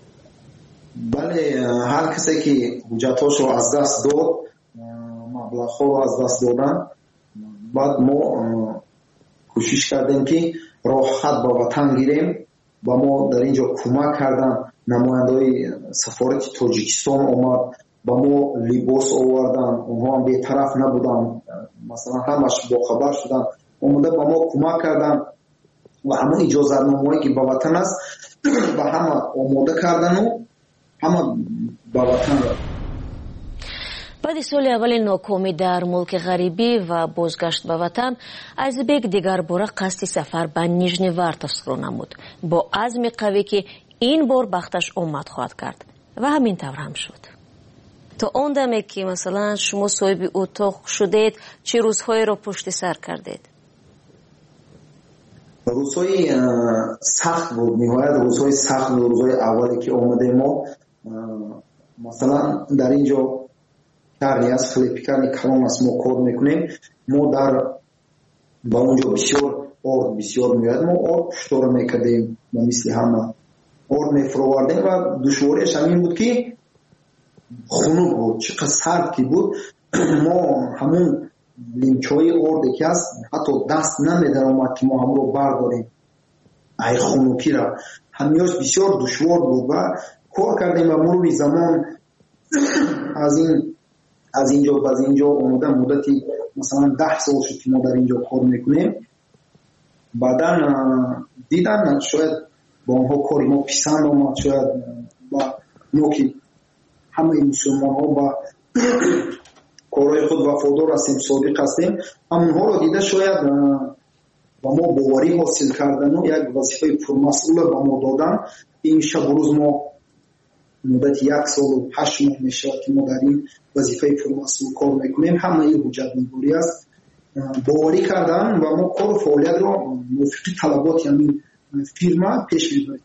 بله، هر کسی که حجتاش رو از دست داد، مبلغ ها رو از دست دادن، بعد ما کوشش کردیم که راحت به وطن گیریم و ما در اینجا کمک کردن. نماینده‌های سفارت تاجیکستان اومد با ما لباس آوردن، اونها هم بی‌طرف نبودن، مثلا همش با خبر شدن، اومده با ما کمک کردن و همه اجازت نامه‌ای که با وطن است با همه آماده کردن و همه با وطن رفتن. بعد سال اول ناکامی در ملک غریبی و بازگشت به وطن، ازبک دیگر باره قصد سفر به نیژنیوارتوفسک را نمود، با عزم قوی که این بار بختش آمد خواهد کرد و همین طور هم شد. تا اون دمه که مثلا شما صاحب اتاق شدید، چه روزهایی را پشت سر کردید؟ روزهای سخت بود، نهایت روزهای سخت بود. روزهای اولی که آمده ما مثلا در اینجا کاری از فلیپیکانی کلان است ما کار میکنیم. ما در با اونجا بسیار میاد، ما آرد پشتار میکردیم، ما مثل همه آرد میفروردیم و دشواریش همین بود که خنک بود، چقدر سرد که بود. ما همون لیمچای آرد که هست حتی دست نمیدن اومد که ما همون رو برداریم. خنوکی را همیشه بسیار دشوار بود و کار کردیم و مرور زمان از اینجا و از اینجا اومدن مدتی مثلا 10 سال شد که ما در اینجا کار میکنیم. بعدا دیدن شاید با اونها کاری ما پسند آمد، شاید با ما که همه مسلمان ها با کارهای خود وفادار هستیم، صادق هستیم، همونها رو دیده شاید با ما باوری حاصل کردن و یک وظیفه پرمسئول با ما دادن. این شب روز ما مدت 1 سال و 8 ماه میشه که ما در این وظیفه پرمسئول کار میکنیم. همه این حجت نگاری است، باوری کردن و ما کار و فعالیت را موافق طلبات یعنی فیرما پیش میبریم.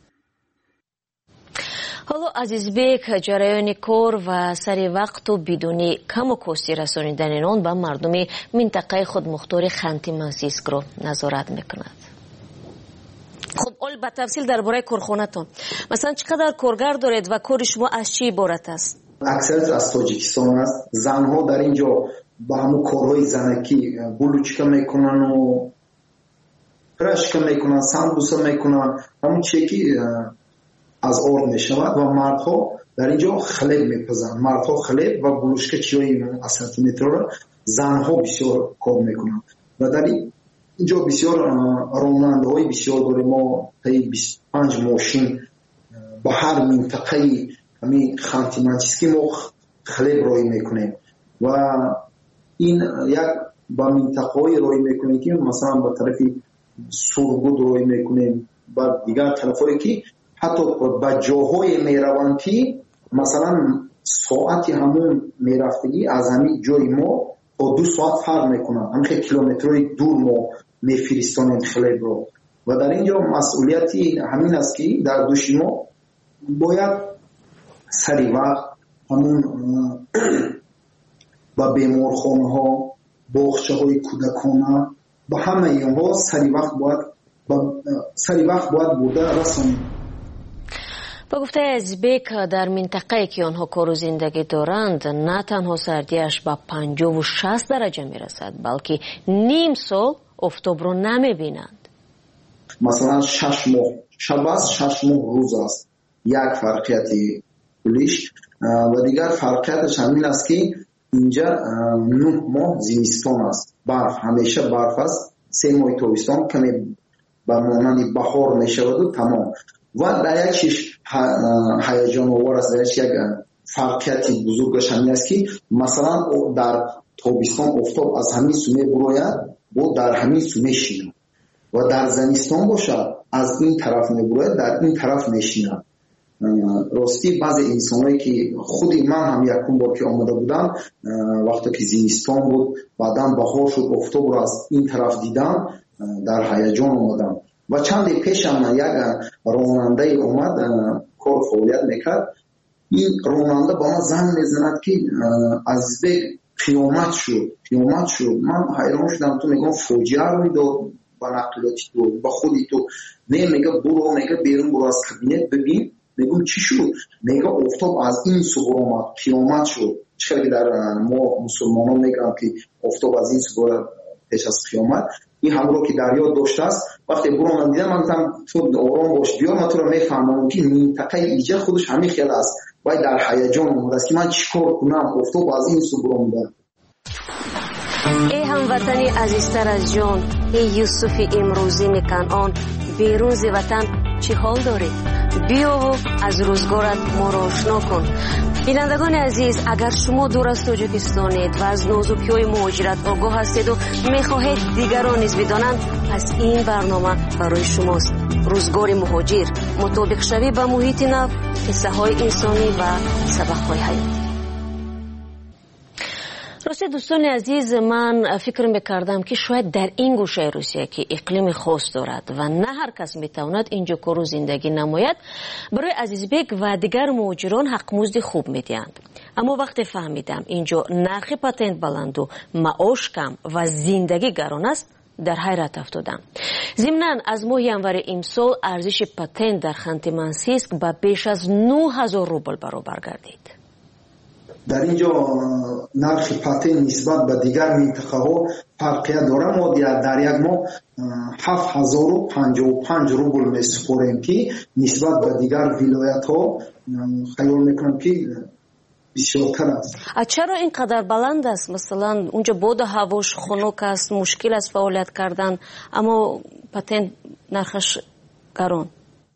حالا عزیزبек ҷараёни кор ва сари вақту бидуни каму кости расонидани нон ба мардуми минтақаи худмухтори Ханти Мансийскро назорат мекунад. خب اول با تفصیل درباره کارخانه‌تون مثلا چقدر کارگر دارید و کار شما از چی عبارت است؟ اکثریت از تاجیکستان است. زنها در اینجا با همون کارهای زنکی بلوچکا میکنن و پرشکا میکنن، سمبوسا میکنن، همون چیکی از آرد میشود. و مردها در اینجا خلیب میپزن، مردها خلیب و بلوچکا چیای اصلاتی میتره، زنها بسیار کار میکنن. و در اینجا بسیار راننده های بسیار داریم. ما تایی 25 ماشین با هر منطقه همین خانتی منچیسکی ما خلیب رای میکنیم و این یک با منطقه های رای میکنیم که مثلا با طرف سرگود رای میکنیم و دیگر طرف هایی که حتی با جاهای میروند که مثلا ساعتی همون میرفتگی از همین جای ما با 2 ساعت فرق میکنن، همین کیلومترهای دور ما میفرستانیم خلیب رو. و در اینجا مسئولیتی همین است که در دوش ما باید سری وقت همون با بیمارخانه ها، باغچه های کودکانه با همه اینها سری وقت باید بوده رسانیم. با گفته عزیزبek در منطقه که آنها کار و زندگی دارند نه تنها سردیش با 50 و 60 درجه میرسد بلکه نیم سال آفتاب رو نمیبینند. مثلا 6 ماه شب است، 6 ماه روز است. یک فرقیت کلیش و دیگر فرقیتش همین است که اینجا 9 ماه زمستان است، برف همیشه برف است، 3 ماه تابستان کمی به مانند بهار میشود و تمام. و در یک چیز هیجان آور است، در یک فرقیت بزرگش همین است که مثلا در تابستان آفتاب از همین سومه براید و در همین سومه شینه و در زمستان باشد از این طرف میبراید در این طرف میشینه. راستی بعضی انسانایی که خودی من هم یکم بار که آمده بودم وقتی که زمستان بود بعدا بهار شد آفتاب رو از این طرف دیدم در هیجان آمدم. و چند پیش هم یک راننده اومد کار فعالیت میکرد. این راننده با من زنگ میزند که از قیامت شد. من حیران شدم. تو میگم فوجیه روی داد با نقلاتی تو با خودی تو نه میگه برو، میگه بیرون برو از کابینت ببین. میگم چی شد؟ میگه آفتاب از این سو اومد قیامت شد. چرا که در ما مسلمانان میگن که آفتاب از این سو پیش از قیامت. این همراه که دریا داشته است وقتی برو من دیدم من گفتم تو آرام باش بیا من تو رو میفهمم که منطقه ایجاد خودش همین خیال است باید در هیجان اومده است که من چیکار کنم آفتاب از این سو برو میده. ای هموطنی عزیزتر از جان، ای یوسف امروزی کنعان، بیرون ز وطن چه حال داری؟ بیا و از روزگارت ما را آشنا کن. بینندگان عزیز، اگر شما دور از تاجیکستانید و از نازکی‌های مهاجرت آگاه هستید و میخواهید دیگران نیز بدانند، پس این برنامه برای شماست. روزگار مهاجر، مطابق شوی با محیط نو، قصه های انسانی و سبق های حیاتی. راستی دوستان عزیز، من فکر میکردم که شاید در این گوشه روسیه که اقلیم خاص دارد و نه هر کس میتواند اینجا کار و زندگی نماید، برای عزیزبek و دیگر مهاجران حق مزد خوب میدهند. اما وقتی فهمیدم اینجا نرخ پاتنت بلند و معاش کم و زندگی گران است، در حیرت افتادم. ضمناً از ماه ینور امسال ارزش پاتنت در خانتی منسیسک به بیش از 9000 روبل برابر گردید. در اینجا نرخ پاتین نسبت به دیگر منطقه ها فرقیت داره. ما در یک ماه 7055 روبل میسپریم که نسبت به دیگر ولایت ها خیال میکنم که بسیارتر است. چرا اینقدر بلند است؟ مثلا اونجا بود هواش خنک است، مشکل است فعالیت کردن، اما پاتین نرخش گران.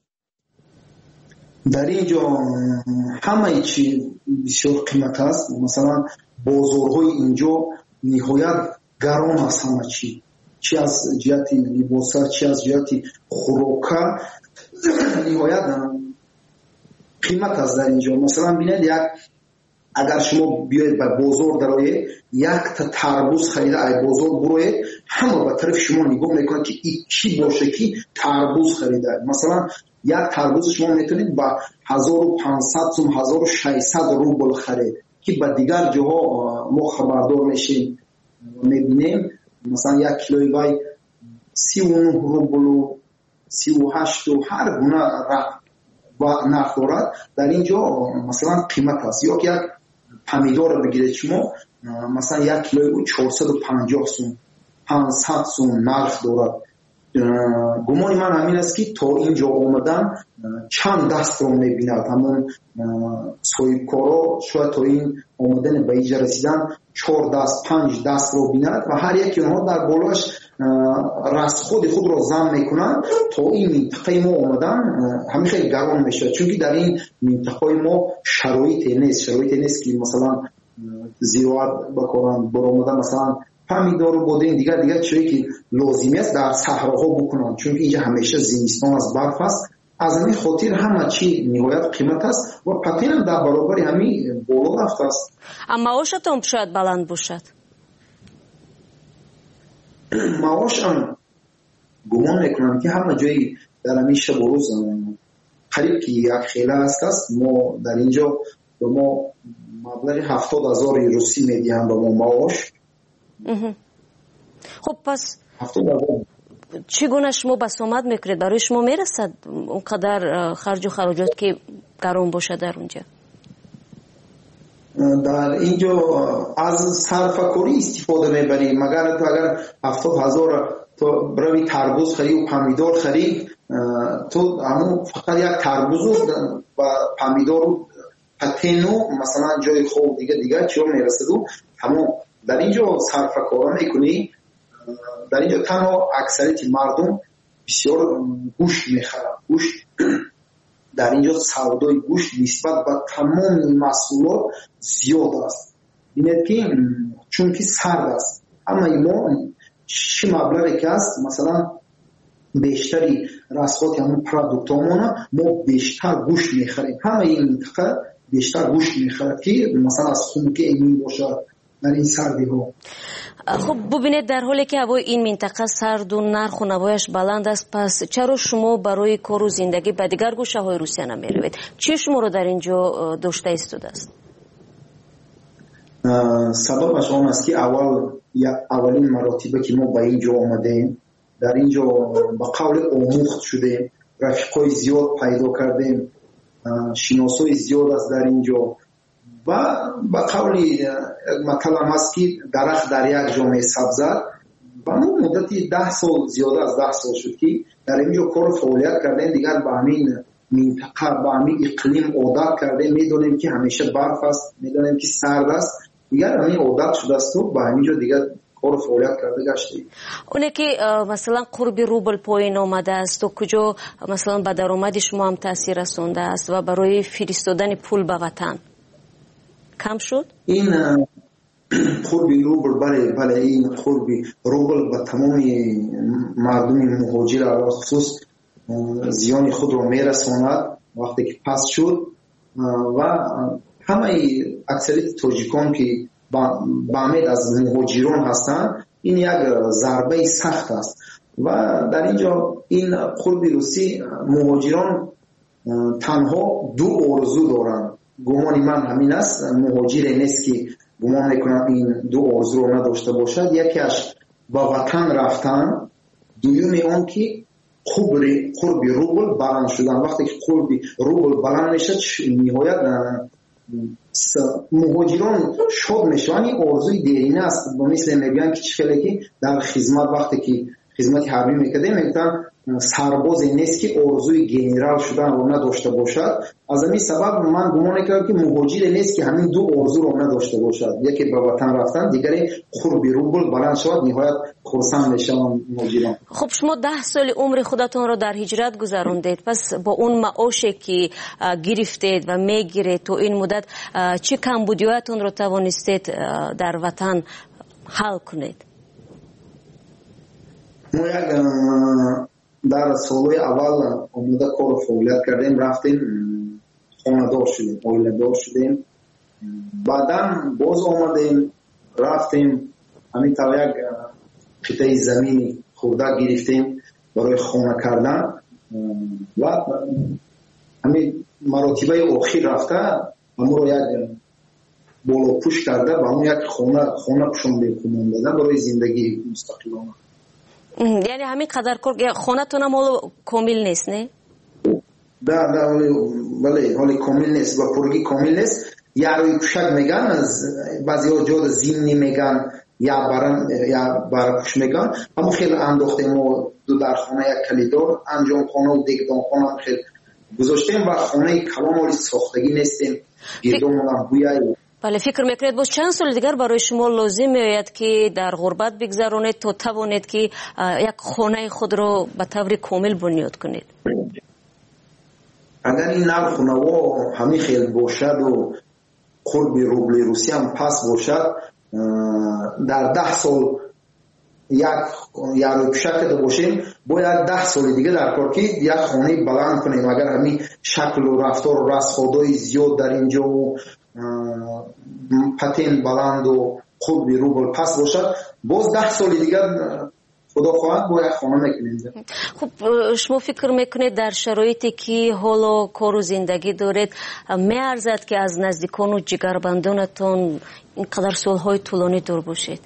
در اینجا همه چی بسیار قیمت است. مثلا بازارهای اینجا نهایت گران است. همه چی از جهت لباس، چی از جهت خوراک نهایت قیمت است در اینجا. مثلا بینید اگر شما بیاید به بازار درآیید، یک تا تربوز خریده ای بازار بروید، همه به طرف شما نگاه میکنند که این چی باشه که تربوز خریده. مثلا یک تربوز شما میتونید با 1500 سوم 1600 روبل خرید که به دیگر جاها ما خبردار میشیم میبینیم مثلا یک کیلوی وای 39 روبل و 38 و هر گونه نرخ دارد. در اینجا مثلا قیمت است. یا که یک پمیدور بگیرید شما مثلا یک کیلوی 450 سوم 500 سوم نرخ دارد. گمان من همین است که تا اینجا آمدن چند دست رو میبیند. همون صاحبکارا شاید تا این آمدن به اینجا رسیدن 4 دست 5 دست رو بیند و هر یکی اونها در بالاش رستخود خود رو زم میکنن. تا این منطقه ما آمدن همین خیلی گران میشه، چون که در این منطقه ما شرایط نیست که مثلا زراعت بکنن برآمدن مثلا پمیدار و بودین دیگر چیزی که لازمی است در صحراها بکنن، چون اینجا همیشه زمستان از برف است. از این خاطر همه چی نهایت قیمت است و پاتین هم در برابر همین بالا رفته است. اما معاشتون شاید بلند باشد. معاش هم گمان میکنم که همه جایی در همین شب و روز قریب که یک خیله است. ما در اینجا به ما مبلغ 70,000 روسی میدیم به ما معاش. خب پس چگونه شما بسامد میکنید؟ برای شما میرسد اونقدر خرج و خراجات که گران باشه در اونجا؟ در اینجا از صرفه‌کاری استفاده میبریم. اگر 70,000 تو بروی تربوز خرید و پمیدار خرید، تو همون فقط یک تربوز و پمیدار و پاتینو مثلا جای خوب دیگه چیو میرسد و همون در اینجا صرفه‌کاری میکنی. در اینجا تنها اکثریت مردم بسیار گوشت میخرن. گوشت در اینجا سودای گوشت نسبت به تمام محصولات زیاد است. ببینید که چون که سرد است، اما ما چه مبلغی که است مثلا بیشتری رسخات همون پروداکتامون ما بیشتر گوشت میخریم. همه این منطقه بیشتر گوشت میخرد که مثلا از خنک ایمن باشد در این سردی ها. خب ببینید در حالی که هوای این منطقه سرد و نرخ و نوایش بلند است، پس چرا شما برای کار و زندگی به دیگر گوشه های روسیه نمیروید؟ چی شما رو در اینجا داشته ایستاده است؟ سببش آن است که اولین مراتبه که ما به اینجا آمدیم، در اینجا به قول آموخت شدیم، رفیقای زیاد پیدا کردیم، شناسای زیاد است در اینجا و به قولی مطلب هست که درخت در یک جامعه سبزد و ما مدتی 10 سال زیاده از 10 سال شد که در اینجا کار فعالیت کردیم. دیگر به همین منطقه به همین اقلیم عادت کردیم. میدونیم که همیشه برف است، میدونیم که سرد است، دیگر همین عادت شده است و به همینجا دیگر کار فعالیت کرده گشتیم. اونه که مثلا قرب روبل پایین آمده است و کجا مثلا به درآمد شما هم تاثیر رسونده است و برای فرستادن پول به وطن کم شد؟ این قربی روبل بله این قربی روبل به تمام مردم مهاجر علاوه خصوص زیان خود رو میرساند وقتی که پس شد و همه اکثریت تاجیکان که با امید از مهاجران هستند این یک ضربه سخت است و در اینجا این قربی روسی مهاجران تنها 2 آرزو دارند. گمان من همین است، مهاجر نیست که گمان میکنم این 2 آرزو رو نداشته باشد. یکیش با وطن رفتن، دومی اون که قرب روبل بلند شدن. وقتی که قرب روبل بلند میشه نهایت مهاجران شاد میشن. این آرزوی دیرینه است. مثل میگن که چخیلی که در خدمت وقتی که خدمت حربی میکرده میگن سربازی نیست که آرزوی گنرال شدن رو نداشته باشد. از همین سبب من گمان میکنم که مهاجر نیست که همین دو آرزو رو نداشته باشد، یکی به وطن رفتن، دیگری قرب روبل بلند شود. نهایت خرسند میشن مهاجران. خب شما 10 سال عمر خودتون رو در هجرت گذروندید، پس با اون معاشی که گرفتید و میگیرید تو این مدت چه کمبودیاتون رو توانستید در وطن حل کنید؟ ما یک در سالهای اول آمده کار فعالیت کردیم، رفتیم خانه دار شدیم، اویله دار شدیم، بعدا باز آمدیم رفتیم همین طور یک قطعه زمینی خورده گرفتیم برای خانه کردن و همین مراتبه آخر رفته همون رو یک بالا پوش کرده و همون یک خانه پشون کنم دادن برای زندگی مستقلانه. یعنی همین قدر کار خانه تون هم کامل نیست نه؟ بله حالی کامل نیست و پرگی کامل نیست. یاروی پوشک میگن، از بعضی ها جاد زمینی میگن یا برپوش میگن. همون خیلی انداخته ما دو در خانه یک کلیدار انجام خانه و دیگدان خانه هم خیلی گذاشتیم و خانه کلام حالی ساختگی نیستیم. گردون هم بویایی. بله فکر میکنید باز چند سال دیگر برای شما لازم میآید که در غربت بگذرانید تا توانید که یک خانه خود را به طور کامل بنیاد کنید؟ اگر این نوع خانه ها همین خیلی باشد و قرب روبل روسی هم پس باشد، در 10 سال یک پوشک کرده باشیم باید 10 سال دیگه در کار که یک خانه بلند کنیم. اگر همین شکل و رفتار و رسخادهای زیاد در اینجا و پتین بلند و خوب روبل پس باشد، باز 10 سال دیگر خدا خواهد باید خانه میکنیم. خب شما فکر میکنید در شرایطی که حالا کار و زندگی دارید میارزد که از نزدیکان و جگربندانتون اینقدر سالهای طولانی دور باشید؟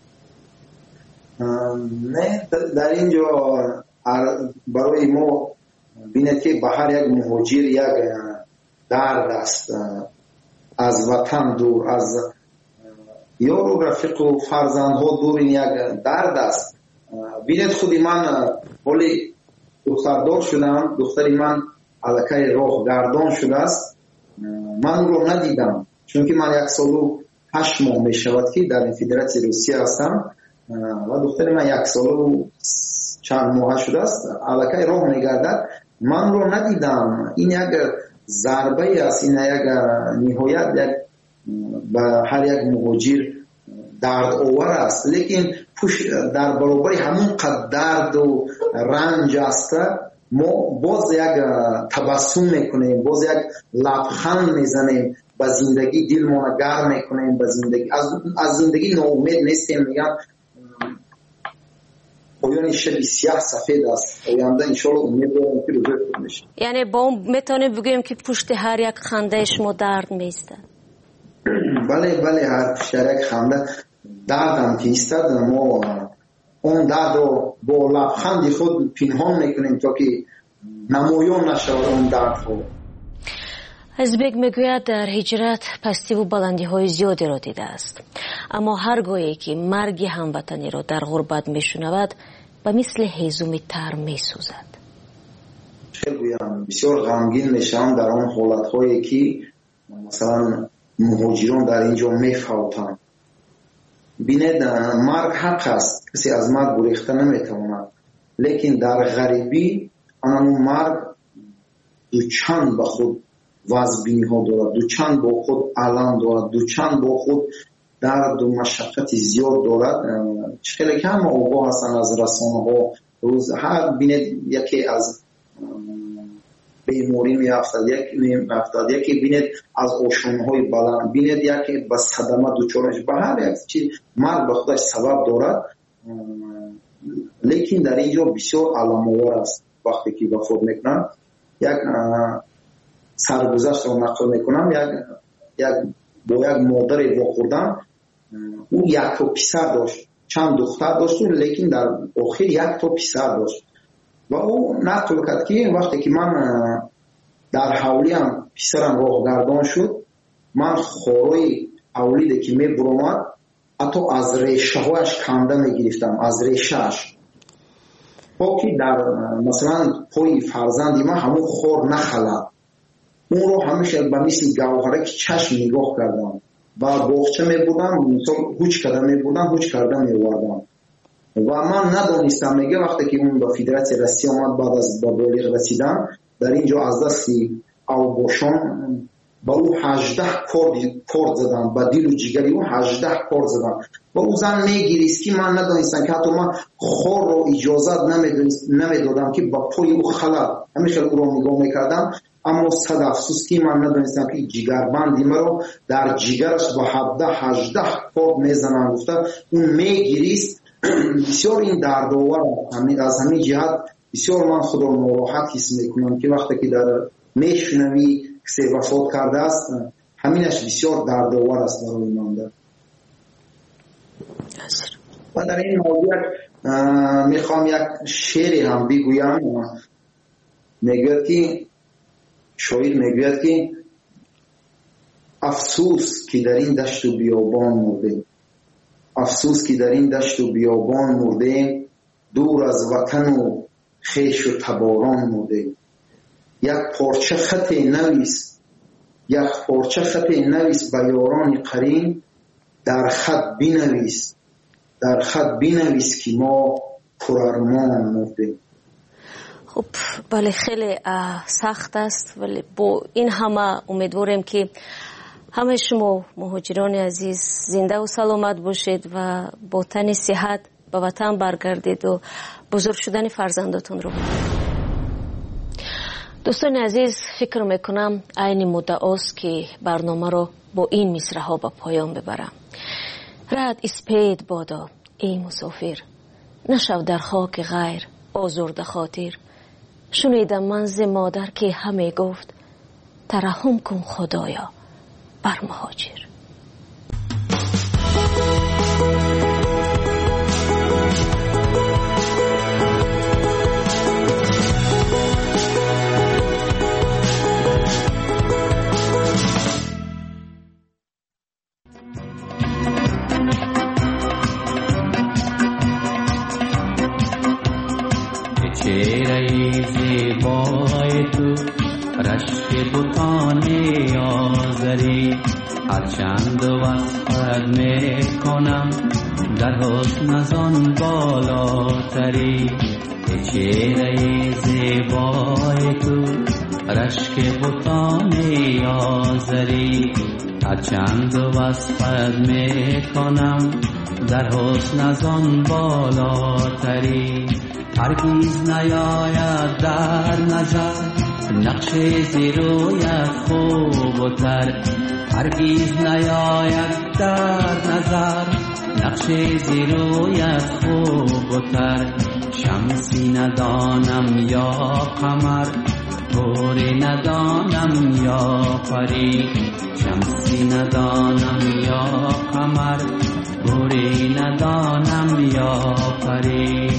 نه، در اینجا برای ما بینید که به هر یک مهاجر یک درد است. از وطن دور، از یار و رفیق و فرزندها دور، این یک درد است. بینید خودی من حالی دختردار شدم، دختری من علاقه راه گردان شده است، من رو ندیدم چون که من 1 سال و 8 ماه می شود که در فدراسیون روسیه هستم و دختر من 1 سال و چند ماه شده است علاقه راه می گردد، من رو ندیدم. این یک ضربه است، این یک نهایت به هر یک مهاجر درد آور است. لیکن در برابر همون قدر درد و رنج است ما باز یک تبسم میکنیم، باز یک لبخند میزنیم، به زندگی دل ما گرم میکنیم، به زندگی از زندگی ناامید نیستیم. میگم پایان شب سیاه سفید است، آینده انشالله امید دارم که روزه خوب میشه. یعنی با اون میتونیم بگوییم که پشت هر یک خنده شما درد میسته؟ بله هر پشت هر یک خنده درد هم که ایستد، ما اون درد رو با لبخند خود پنهان میکنیم تا که نمایان نشود اون درد خود. ازبک میگوید در هجرت پستی و بلندی های زیادی را دیده است، اما هرگاهی که مرگ هموطنی را در غربت میشنود به مثل هیزومی تر میسوزد. چه گویم بسیار غمگین میشم در آن حالت هایی که مثلا مهاجران در اینجا میفوتند. بینید مرگ حق است، کسی از مرگ گریخته نمیتواند، لیکن در غریبی آن مرگ دوچند به خود وزبینی ها دارد، دوچند با خود علم دارد، دوچند با خود درد و مشقت زیاد دارد. چخیلی که همه آگاه هستن از رسانه ها، روز هر بینید یکی از بیماری میافتد، یکی بینید از آشانه های بلند، بینید یکی به صدمه دوچارش، به هر یک چیز مرگ به خودش سبب دارد. لیکن در اینجا بسیار علام‌آور است. وقتی که وفات میکنن یک سرگذشت رو نقل میکنم، با یک مادر واخوردن، او 1 تا پسر داشت، چند دختر داشت، لیکن در آخر 1 تا پسر داشت و او نقل کرد که وقتی که من در حولی هم پسرم راه گردان شد، من خوروی اولیده که میبرومد حتی از ریشه هایش کنده میگرفتم، از ریشهش پاکی در مثلا پای فرزندی من همون خور نخلد، اون رو همیشه به مثل گوهره که چشم نگاه کردم و باغچه میبودم هوچ کرده میبودم، هوچ کرده میوردم و من ندانستم میگه وقتی که اون به فدراسیون روسیه آمد بعد از به بالغ رسیدن در اینجا از دستی اوباشان با او 18 کورد زدن، با دیل و جگری او 18 کورد زدن و او زن میگیریست که من ندانستم که حتی من خور رو اجازت نمیدادم که با پای او خلد، همیشه او رو نگاه میکردم، اما صد افسوس که من ندانستم که جگربندی مرا در جگرش با 18 کورد میزنن. گفته اون میگیریست. بسیار این دردآور از همین جهت بسیار من خود را ناراحت حس میکنم که وقتی که در میشنوی کسی وفات کرده است همینش بسیار دردآور است برای من. و در این موضوع میخوام یک شعری هم بگویم. میگوید که شاعر میگوید که افسوس که در این دشت و بیابان مرده، افسوس که در این دشت و بیابان مرده، دور از وطن و خیش و تباران مرده. یک پارچه خط نویس، یک پارچه خط نویس به یاران قرین، در خط بنویس، در خط بنویس که ما پرارمان مرده. خب بله خیلی سخت است، ولی با این همه امیدواریم که همه شما مهاجران عزیز زنده و سلامت باشید و با تن صحت به وطن برگردید و بزرگ شدن فرزنداتون رو ببینید. دوستان عزیز، فکر میکنم عین مدت است که برنامه رو با این مصرع ها به پایان ببرم. رد اسپید بادا ای مسافر، نشو در خاک غیر آزرده خاطر. شنیدم من ز مادر که همه گفت، ترحم کن خدایا بر مهاجر. چهره زیبای تو رشک بتان آزری، هرچند وصفت میکنم در حسن از آن بالاتری. چهره زیبای تو رشک بتان آزری، هرچند وصفت میکنم در حسن از آن بالاتری. هرگیز نیاید در نظر نقش زیرویت خوب و تر، هرگیز نیاید در نظر نقش زیرویت خوب و تر. شمسی ندانم یا قمر، گوری ندانم یا پری. شمسی ندانم یا قمر، گوری ندانم یا پری.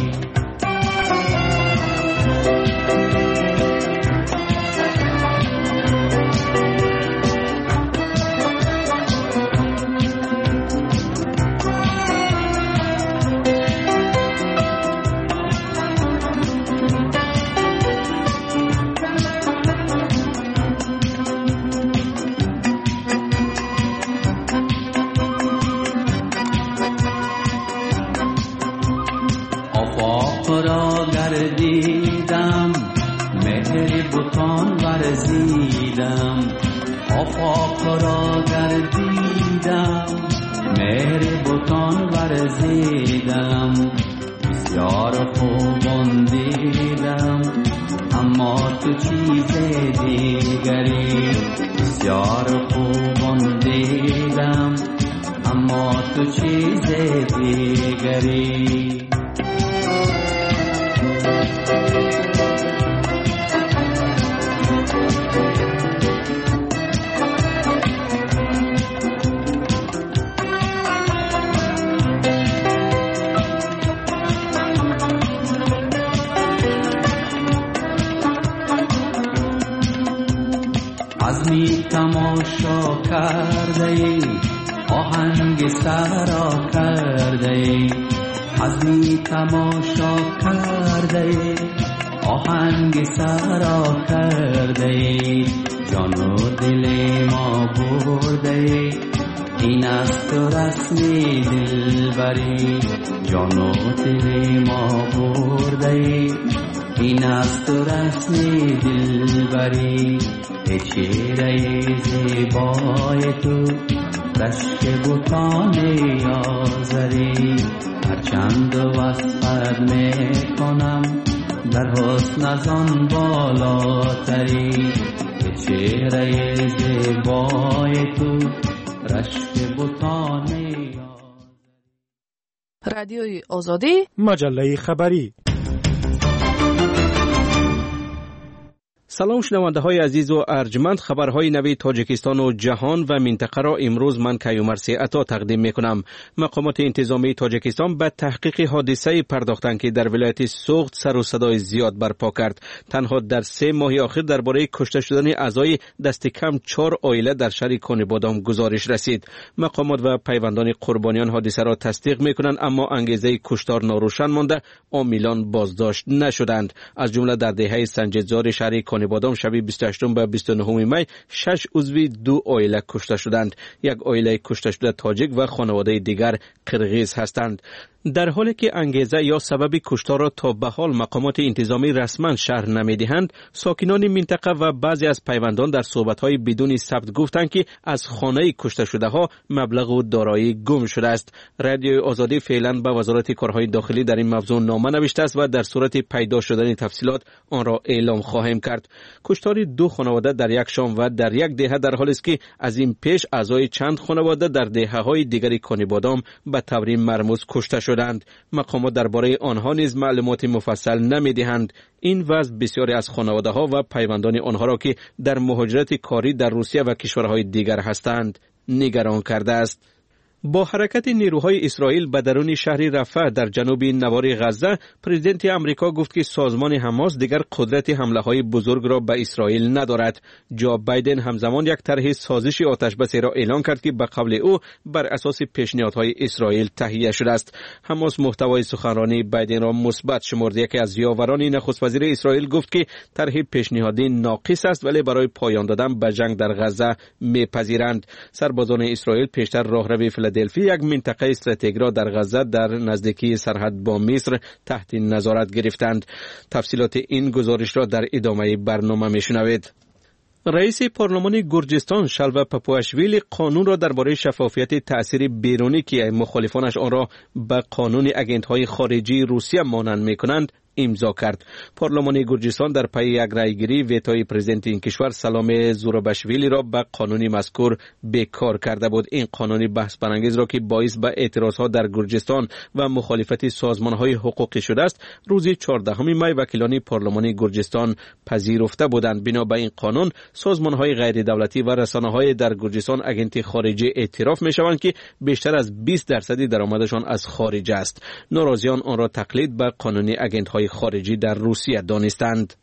آفاق را گردیدم، مهر بتان ورزیدم. بسیار خوبان دیدم اما تو چیز دیگری. بسیار خوبان دیدم اما تو چیز دیگری. تماشا کرده ای آهنگ سرا کرده ای عزمی تماشا کرده ای آهنگ سرا کرده ای جان و دل ما برده ای این است رسمی دلبری جان و دل ما برده ای این است رسمی دلبری ای چهره زیبای تو رشک بوتان آزری هرچند وصفت میکنم در حسن از آن بالاتری ای چهره زیبای تو رشک بوتان آزری. رادیوی آزادی مجله خبری. سلام شنونده های عزیز و ارجمند، خبرهای نوی تاجیکستان و جهان و منطقه را امروز من کیومرثی عطا تقدیم می کنم. مقامات انتظامی تاجیکستان به تحقیق حادثه پرداختند که در ولایت سوخت سر و صدای زیاد برپا کرد. تنها در 3 ماه اخیر درباره کشته شدن اعضای دست کم 4 عائله در شهر کانیبادام گزارش رسید. مقامات و پیوندان قربانیان حادثه را تصدیق می کنند، اما انگیزه کشتار ناروشن مانده، عاملان بازداشت نشدند. از جمله در دهه سنجدزار شهر کانیبادام شب 28 به 29 می 6 عضو 2 عائله کشته شدند. یک عائله کشته شده تاجیک و خانواده دیگر قرغیز هستند. در حالی که انگیزه یا سبب کشتار را تا به حال مقامات انتظامی رسما شرح نمی‌دهند، ساکنان منطقه و بعضی از پیوندان در صحبت‌های بدون ثبت گفتند که از خانه کشته شده‌ها مبلغ و دارایی گم شده است. رادیوی آزادی فعلا به وزارت کارهای داخلی در این موضوع نامه نوشته است و در صورت پیدا شدن تفصیلات آن را اعلام خواهیم کرد. کشتار 2 خانواده در یک شام و در یک دهه در حالی است که از این پیش اعضای چند خانواده در دهه‌های دیگری کانیبادام به طور مرموز کشته شدند. مقامات درباره آنها نیز معلومات مفصل نمی‌دهند. این وضع بسیاری از خانواده‌ها و پیوندان آنها را که در مهاجرت کاری در روسیه و کشورهای دیگر هستند نگران کرده است. با حرکت نیروهای اسرائیل به درون شهر رفح در جنوب نوار غزه، پرزیدنت امریکا گفت که سازمان حماس دیگر قدرت حمله‌های بزرگ را به اسرائیل ندارد. جو بایدن همزمان یک طرح سازش آتش‌بسی را اعلان کرد که به قول او بر اساس پیشنهادهای اسرائیل تهیه شده است. حماس محتوای سخنرانی بایدن را مثبت شمرد. یکی از یاوران نخست وزیر اسرائیل گفت که طرح پیشنهادی ناقص است ولی برای پایان دادن به جنگ در غزه میپذیرند. سربازان اسرائیل پیشتر راهروی فیلادلفی، یک منطقه استراتژیک را در غزه در نزدیکی سرحد با مصر تحت نظارت گرفتند. تفصیلات این گزارش را در ادامه برنامه میشنوید. رئیس پارلمان گرجستان شلوا پاپواشویلی قانون را درباره شفافیت تأثیر بیرونی که مخالفانش آن را به قانون اگنت‌های خارجی روسیه مانند می‌کنند امضا کرد. پارلمان گرجستان در پی یک رأیگیری ویتوی پرزیدنت این کشور سلام زوراباشویلی را به قانونی مذکور بیکار کرده بود. این قانونی بحث برانگیز را که باعث به اعتراضها در گرجستان و مخالفت سازمان‌های حقوقی شده است، روز 14 می وکیلان پارلمان گرجستان پذیرفته بودند. بنا به این قانون سازمان‌های غیر دولتی و رسانه‌های در گرجستان اگنت خارجی اعتراف می‌شوند که بیشتر از 20% درآمدشان از خارج است. ناراضیان آن را تقلید به قانونی اگنت‌های خارجی در روسیه دانستند.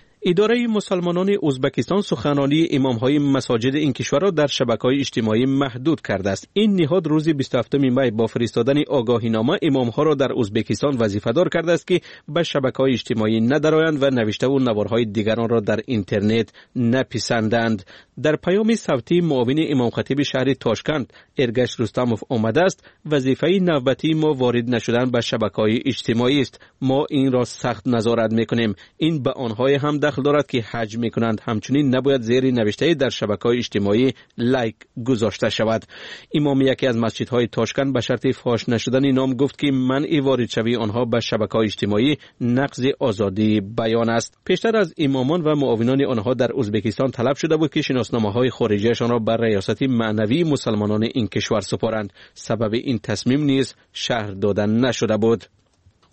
اداره مسلمانان ازبکستان سخنرانی امام‌های مساجد این کشور را در شبکه‌های اجتماعی محدود کرده است. این نهاد روز 27 می با فرستادن آگاهینامه امام‌ها را در ازبکستان وظیفه‌دار کرده است که به شبکه‌های اجتماعی ندرآیند و نوشته و نوارهای دیگران را در اینترنت نپسندند. در پیام صوتی معاون امام خطیب شهر تاشکند ارگش رستموف آمده است: وظیفه نوبتی ما وارد نشدن به شبکه‌های اجتماعی است. ما این را سخت نظارت می‌کنیم. این به آنهای هم دخل دارد که حج می‌کنند. همچنین نباید زیر نوشته در شبکه‌های اجتماعی لایک گذاشته شود. امام یکی از مسجدهای تاشکند به شرط فاش نشدن نام گفت که منع وارد شوی آنها به شبکه‌های اجتماعی نقض آزادی بیان است. پیشتر از امامان و معاونان آنها در ازبکستان طلب شده بود که شناسنامه‌های خارجیشان را بر ریاست معنوی مسلمانان این کشور سپارند. سبب این تصمیم نیز شرح دادن نشده بود.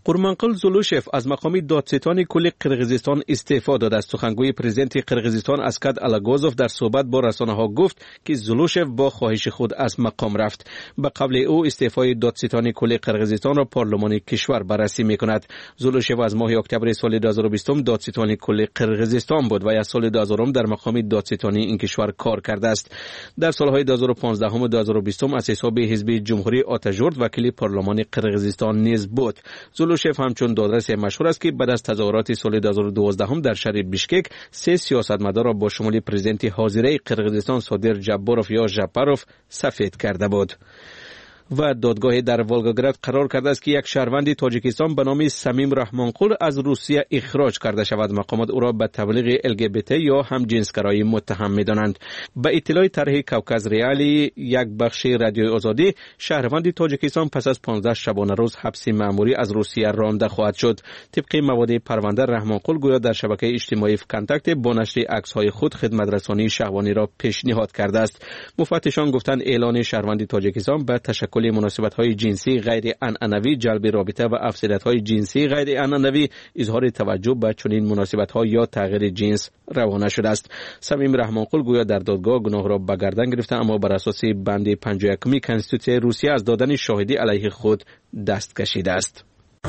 قورمانقل زولوشف از مقام دادستان کل قرقیزستان استعفا داد است. سخنگوی پرزیدنت قرقیزستان اسکد الاگوزوف در صحبت با رسانه‌ها گفت که زولوشف با خواهش خود از مقام رفت. به قبل او استعفای دادستان کل قرقیزستان را پارلمان کشور بررسی می‌کند. زولوشف از ماه اکتبر سال 2020 دادستان کل قرقیزستان بود و از سال 2000 در مقام دادستانی این کشور کار کرده است. در سالهای 2015 و 2020 از حساب حزب جمهوری آتاژورد وکیل پارلمان قرقیزستان نیز بود. زولوشف همچون دادرس مشهور است که بعد از تظاهرات سال 2012 در شهر بیشکک 3 سیاستمدار را با شمول پرزیدنت حاضره قرقیزستان صادر جباروف یا ژاپاروف سفید کرده بود. و دادگاه در ولگاگراد قرار کرده است که یک شهروند تاجیکستان به نام سمیم رحمانقول از روسیه اخراج کرده شود. مقامات او را به تبلیغ LGBT یا همجنسگرایی متهم می‌دانند. به اطلاع طرح کوکاز ریالی یک بخش رادیوی آزادی، شهروند تاجیکستان پس از 15 شبانه روز حبس مأموری از روسیه رانده خواهد شد. طبق مواد پرونده رحمانقول گویا در شبکه اجتماعی کانتاکت با نشر عکس‌های خود خدمت‌رسانی شهوانی را پیشنهاد کرده است. مفتشان گفتند اعلان شهروند تاجیکستان به تشکل مناسبت‌های جنسی غیر عنعنوی، جلب رابطه و افسردت‌های جنسی غیر عنعنوی، اظهار توجه به چنین مناسبت‌ها یا تغییر جنس روانه شده است. سمیم رحمانقول گویا در دادگاه گناه را به گردن گرفته، اما بر اساس بند 51 کانستیتوسیون روسیه از دادن شاهدی علیه خود دست کشیده است.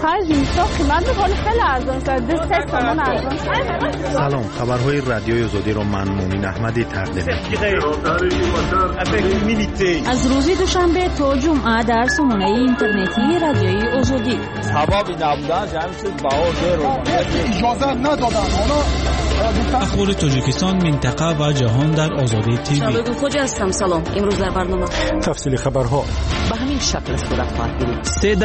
سلام، خبرهای رادیوی آزادی را من مومن احمدی تقدیم می‌کنم. از روز دوشنبه تا جمعه در سامانه اینترنتی رادیوی آزادی. سببی نبودن جمعی چیز اجازه ندادن. اخبار تاجیکستان، منطقه و جهان در آزادی تیوی. شبگون خوش هستم. سلام. امروز در برنامه تفصیل خبرها به همین شکل صورت خواهد گرفت.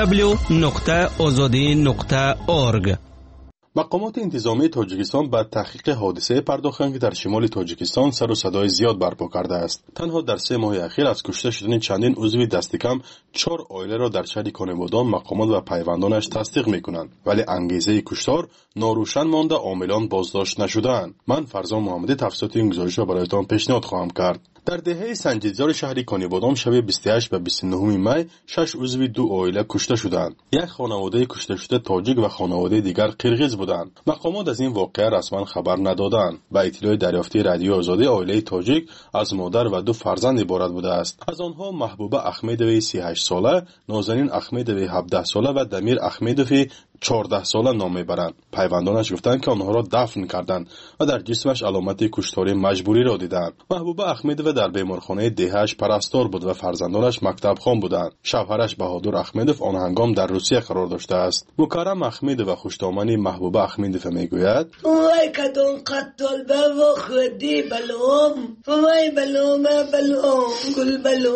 www.azadi.org. مقامات انتظامی تاجیکستان به تحقیق حادثه پرداختند که در شمال تاجیکستان سر و صدای زیاد برپا کرده است. تنها در 3 ماه اخیر از کشته شدن چندین عضو دست کم 4 عائله را در شهر کانوادان مقامات و پیوندانش تصدیق می‌کنند، ولی انگیزه کشتار ناروشن مانده، عاملان بازداشت نشده‌اند. من فرزان محمدی تفصیلات این گزارش را برایتان پیشنهاد خواهم کرد. در دهه سنجیدزار شهر کانوادان شب 28 و 29 می 6 عضو 2 عائله کشته شدند. یک خانواده کشته شده تاجیک و خانواده دیگر قرقیز بودند. مقامات از این واقعه رسما خبر ندادند. به اطلاع دریافتی رادیو آزادی، عائله تاجیک از مادر و 2 فرزند عبارت بوده است. از آنها محبوبه احمدوی 38 ساله، نازنین احمدوی 17 ساله و دمیر احمدوی 14 ساله نام میبرند. پیوندانش گفتند که آنها را دفن کردند و در جسمش علامت کشتاری مجبوری را دیدند. محبوبه احمدوی در بیمارخانه دهه‌اش پرستار بود و فرزندانش مکتب خوان بودند. شوهرش بهادر احمدوف آن هنگام در روسیه قرار داشته است. مکرم احمدوف و خوشدامنی محبوبه احمدوف میگوید: وای کدوم قتل بابا خودی بلوم، وای بلوم بلوم گل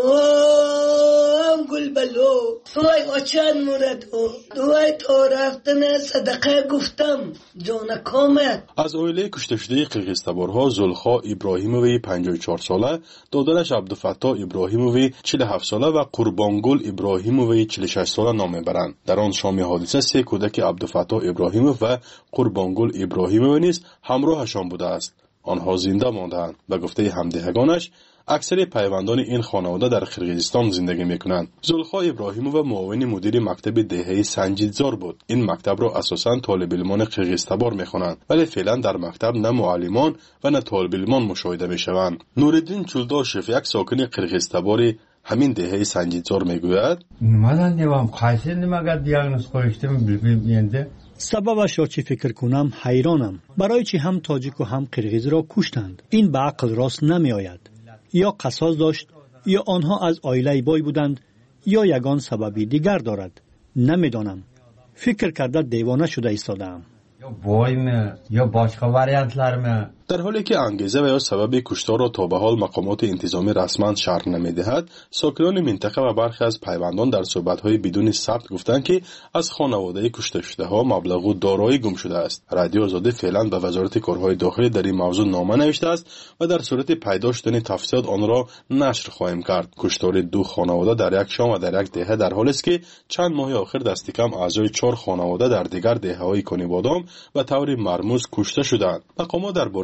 بلوم گل بلوم، وای آچان موردو، وای تو رفتن صدقه گفتم جون کامت. از عائله کشته شده قرقیزتبارها زلخا ابراهیموی 54 ساله، دادرش عبدالفتاح ابراهیموی 47 ساله و قربانگل ابراهیموی 46 ساله نام میبرند. در آن شام حادثه 3 کودک عبدالفتاح ابراهیموف و قربانگل ابراهیموی نیز همراهشان بوده است. آنها زنده ماندند. به گفته همدهگانش اکثر پیوندان این خانواده در قرقیزستان زندگی میکنند. زلخا ابراهیموف معاون مدیر مکتب دهه سنجیدزار بود. این مکتب را اساساً طالب علمان قرقیزتبار میخوانند، ولی فعلا در مکتب نه معلمان و نه طالب علمان مشاهده میشوند. نورالدین چولداشف، یک ساکن قرقیزتباری همین دهه سنجیدزار میگوید: من دیوام قایسه نماگه دیاگنوز خوشتم بینده. سببش را چی فکر کنم حیرانم. برای چی هم تاجیک و هم قرقیز را کشتند؟ این به عقل راست نمی آید. یا قصاص داشت، یا آنها از عائله بای بودند، یا یگان سببی دیگر دارد. نمیدانم. فکر کرده دیوانه شده ایستادم. یا وایمه یا باشقا واریانتلرمه. در حالی که انگیزه و یا سبب کشتار را تا به حال مقامات انتظامی رسما شرح نمی‌دهد، ساکنان منطقه و برخی از پیوندان در صحبت‌های بدون ثبت گفتند که از خانواده کشته شده‌ها مبلغ و دارایی گم شده است. رادیو آزادی فعلا به وزارت کارهای داخلی در این موضوع نامه نوشته است و در صورت پیدا شدن تفصیلات آن را نشر خواهیم کرد. کشتار 2 خانواده در یک شام و در یک دهه در حالی است که چند ماه آخر دست کم اعضای 4 خانواده در دیگر دهه‌های کانوادان به طور مرموز کشته شدند. مقامات درباره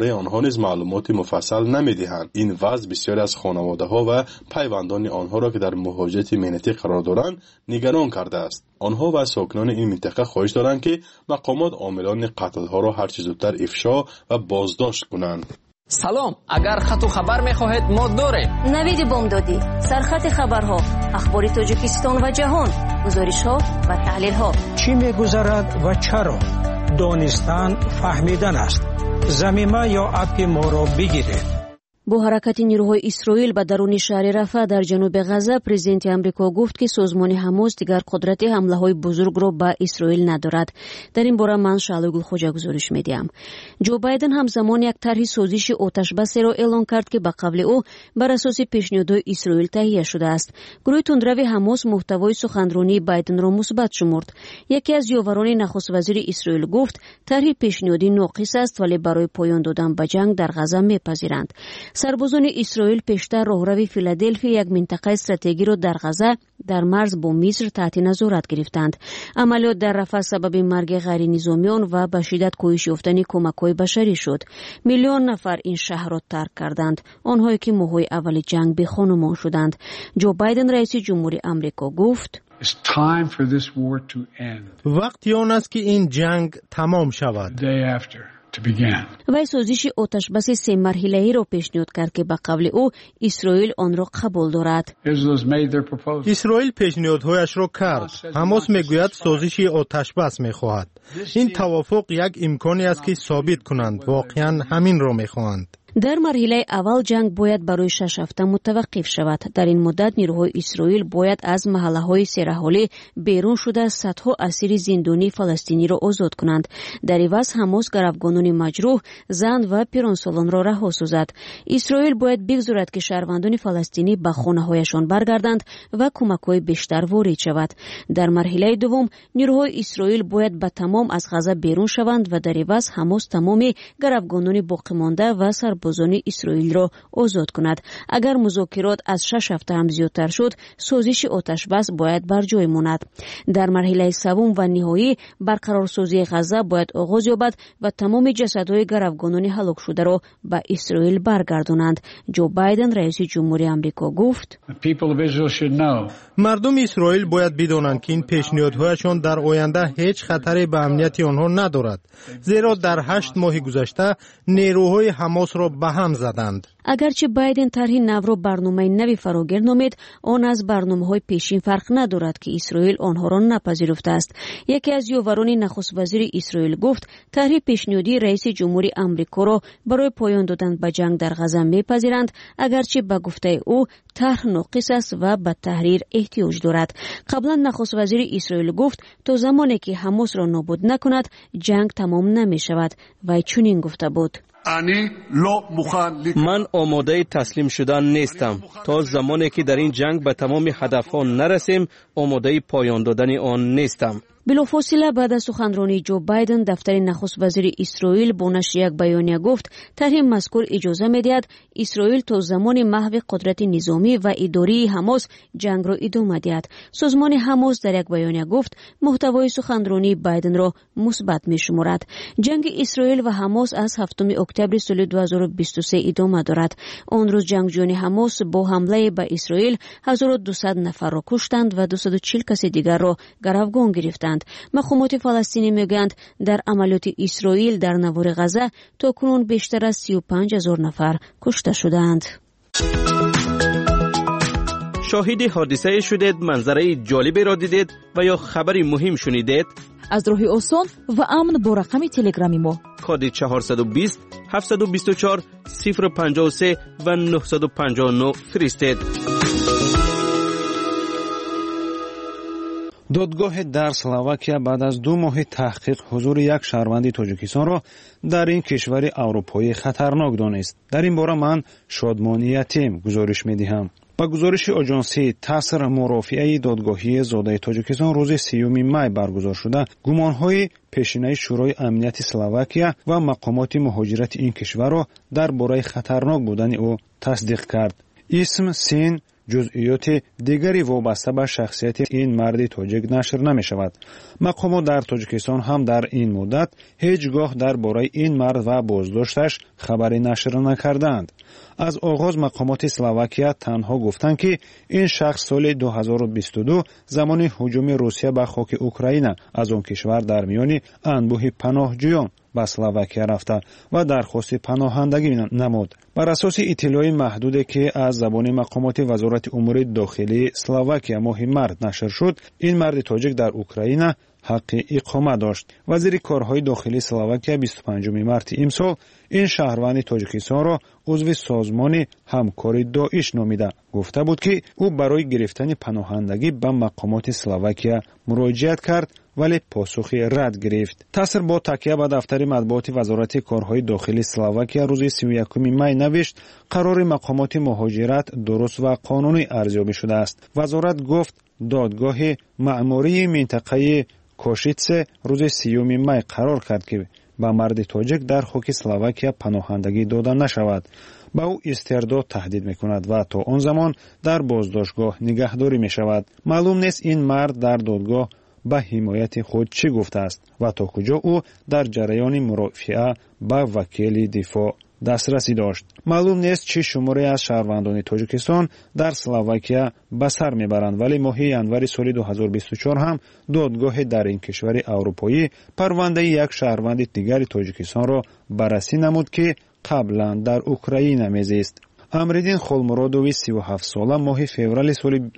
درباره آنها نیز معلومات مفصل نمی‌دهند. این وضع بسیاری از خانواده‌ها و پیوندان آنها را که در مهاجرت مهنتی قرار دارند نگران کرده است. آنها و ساکنان این منطقه خواهش دارند که مقامات عاملان قتل‌ها را هر چه زودتر افشا و بازداشت کنند. سلام، اگر خط و خبر می‌خواهید ما داریم. نوید بامدادی، سرخط خبرها، اخبار تاجیکستان و جهان، گزارش‌ها و تحلیل‌ها. چی می‌گذرد و چرا؟ دانستن فهمیدن است. ضمیمه یا اپ ما را بگیرید. با حرکت نیروهای اسرائیل به درون شهر رفح در جنوب غزه، پرزیدنت آمریکا گفت که سازمان حماس دیگر قدرت حمله‌های بزرگ را به اسرائیل ندارد. در این باره من شعله خوجا گزارش می‌دهم. جو بایدن همزمان یک طرح سازش آتش بس را اعلام کرد که به قبل او بر اساس پیشنهادهای اسرائیل تهیه شده است. گروه تندرو حماس محتوای سخنرانی بایدن را مثبت شمرد. یکی از یاوران نخست وزیر اسرائیل گفت طرح پیشنهادی ناقص است ولی برای پایان دادن به جنگ در غزه می‌پذیرند. سربازان اسرائیل پیشتر راهروی فیلادلفی، یک منطقه استراتژیکی را در غزه در مرز با مصر تحت نظارت گرفتند. عملیات در رفح سبب مرگ غیر نظامیان و به شدت کاهش یافتن کمک‌های بشری شد. میلیون نفر این شهر را ترک کردند، آنهایی که ماه‌های اول جنگ به خانمان شدند. جو بایدن رئیس جمهوری آمریکا گفت وقتی آن است که این جنگ تمام شود. وی سازش آتش بس 3 مرحله‌ای را پیشنهاد کرد که به قبل او اسرائیل آن را قبول دارد. اسرائیل پیشنهادهایش را کرد. حماس میگوید سازش آتش بس میخواهد. این توافق یک امکانی است که ثابت کنند واقعا همین را میخواهند. در مرحله اول جنگ باید برای 6 هفته متوقف شود. در این مدت نیروهای اسرائیل باید از محله‌های سرحالی بیرون شده صدها اسیر زندانی فلسطینی را آزاد کنند. در عوض حماس گروگانان مجروح، زن و پیرانسالان را رها سازد. اسرائیل باید بگذارد که شهروندان فلسطینی به خانه‌هایشان برگردند و کمک‌های بیشتر وارد شود. در مرحله دوم نیروهای اسرائیل باید به تمام از غزه بیرون شوند و در عوض حماس تمام گروگانان باقی مانده و سربازان اسرائیل را آزاد کند. اگر مذاکرات از 6 هفته هم زیادتر شد، سازش آتش بس باید بر جای ماند. در مرحله سوم و نهایی برقرارسازی غزه باید آغاز یابد و تمام جسدهای گروگانان هلاک شده را به اسرائیل برگردانند. جو بایدن رئیس جمهوری آمریکا گفت مردم اسرائیل باید بدانند که این پیشنهادهایشان در آینده هیچ خطری به امنیت آنها ندارد، زیرا در 8 ماه گذشته نیروهای حماس را به هم زدند. اگرچه بایدن طرح نو را برنامه نوی فراگیر نامید، آن از برنامه‌های پیشین فرق ندارد که اسرائیل آنها را نپذیرفته است. یکی از یاوران نخست وزیر اسرائیل گفت طرح پیشنهادی رئیس جمهوری آمریکا را برای پایان دادن به جنگ در غزه میپذیرند، اگرچه به گفته او طرح ناقص است و به تحریر احتیاج دارد. قبلا نخست وزیر اسرائیل گفت تا زمانی که حماس را نابود نکند جنگ تمام نمی شود و چنین گفته بود من آماده تسلیم شدن نیستم. تا زمانی که در این جنگ به تمام هدفها نرسیم آماده پایان دادن آن نیستم. بلافاصله بعد از سخنرانی جو بایدن دفتر نخست وزیر اسرائیل با نشر یک بیانیه گفت طرح مذکور اجازه می‌دهد اسرائیل تا زمان محو قدرت نظامی و اداری حماس جنگ را ادامه دهد. سازمان حماس در یک بیانیه گفت محتوای سخنرانی بایدن را مثبت می‌شمارد. جنگ اسرائیل و حماس از 7 اکتبر سال 2023 ادامه دارد. آن روز جنگجویان حماس با حمله به اسرائیل 1200 نفر را کشتند و 240 کس دیگر را گروگان گرفتند. مقامات فلسطینی میگویند در عملیات اسرائیل در نوار غزه تاکنون بیشتر از 35,000 نفر کشته شدند. شاهد حادثه شدید، منظره جالبی را دیدید و یا خبری مهم شنیدید؟ از راه آسان و امن با رقم تلگرامی ما کد 420 724 053 و 959 فرستید. دادگاه در اسلواکیا بعد از 2 ماه تحقیق حضور یک شهروند تاجیکستان را در این کشور اروپایی خطرناک دانست. در این باره من شادمانی یتیم گزارش می‌دهم. با گزارش آژانسی تاثر مرافعه دادگاهی زاده تاجیکستان روز 30 می برگزار شده، گمانهای پیشینه شورای امنیت اسلواکیا و مقامات مهاجرت این کشور را درباره خطرناک بودن او تصدیق کرد. اسم سین جزئیات دیگری وابسته به شخصیت این مرد تاجیک نشر نمی شود. مقامات در تاجیکستان هم در این مدت هیچگاه درباره این مرد و بازداشتش خبری نشر نکردند. از آغاز مقامات اسلواکیه تنها گفتند که این شخص سال 2022 زمان هجوم روسیه به خاک اوکراین از آن کشور در میان انبوه پناهجویان به اسلواکیه رفته و درخواست پناهندگی نمود. بر اساس اطلاع محدودی که از زبان مقامات وزارت امور داخلی اسلواکیه ماه مارس نشر شد، این مرد تاجیک در اوکراین حق اقامه داشت. وزیر کارهای داخلی اسلواکیه 25 مارس امسال این شهروند تاجیکستان را عضو سازمان همکاری داعش نامیده گفته بود که او برای گرفتن پناهندگی به مقامات اسلواکیه مراجعت کرد ولی پاسخی رد گرفت. تصر با تکیه به دفتر مطبوعات وزارت کارهای داخلی اسلواکیه روز 31 می نوشت قرار مقامات مهاجرت درست و قانونی ارزیابی شده است. وزارت گفت دادگاه مأموری منطقه کوشیتس روز 30 می قرار کرد که به مرد تاجیک در خاک اسلواکیه پناهندگی داده نشود. با او استرداد تهدید میکند و تا آن زمان در بازداشتگاه نگهداری میشود. معلوم نیست این مرد در دادگاه به حمایت خود چی گفته است و تا کجا او در جریان مرافعه به وکیل دفاع دسترسی داشت. معلوم نیست چه شماری از شهروندان تاجیکستان در اسلواکیه به سر میبرند، ولی ماه ینور سال 2024 هم دادگاه در این کشور اروپایی پرونده یک شهروند دیگر تاجیکستان را بررسی نمود که قبلا در اوکراین میزیست. امردین خولمرادوی 37 ساله ماه فوریه سال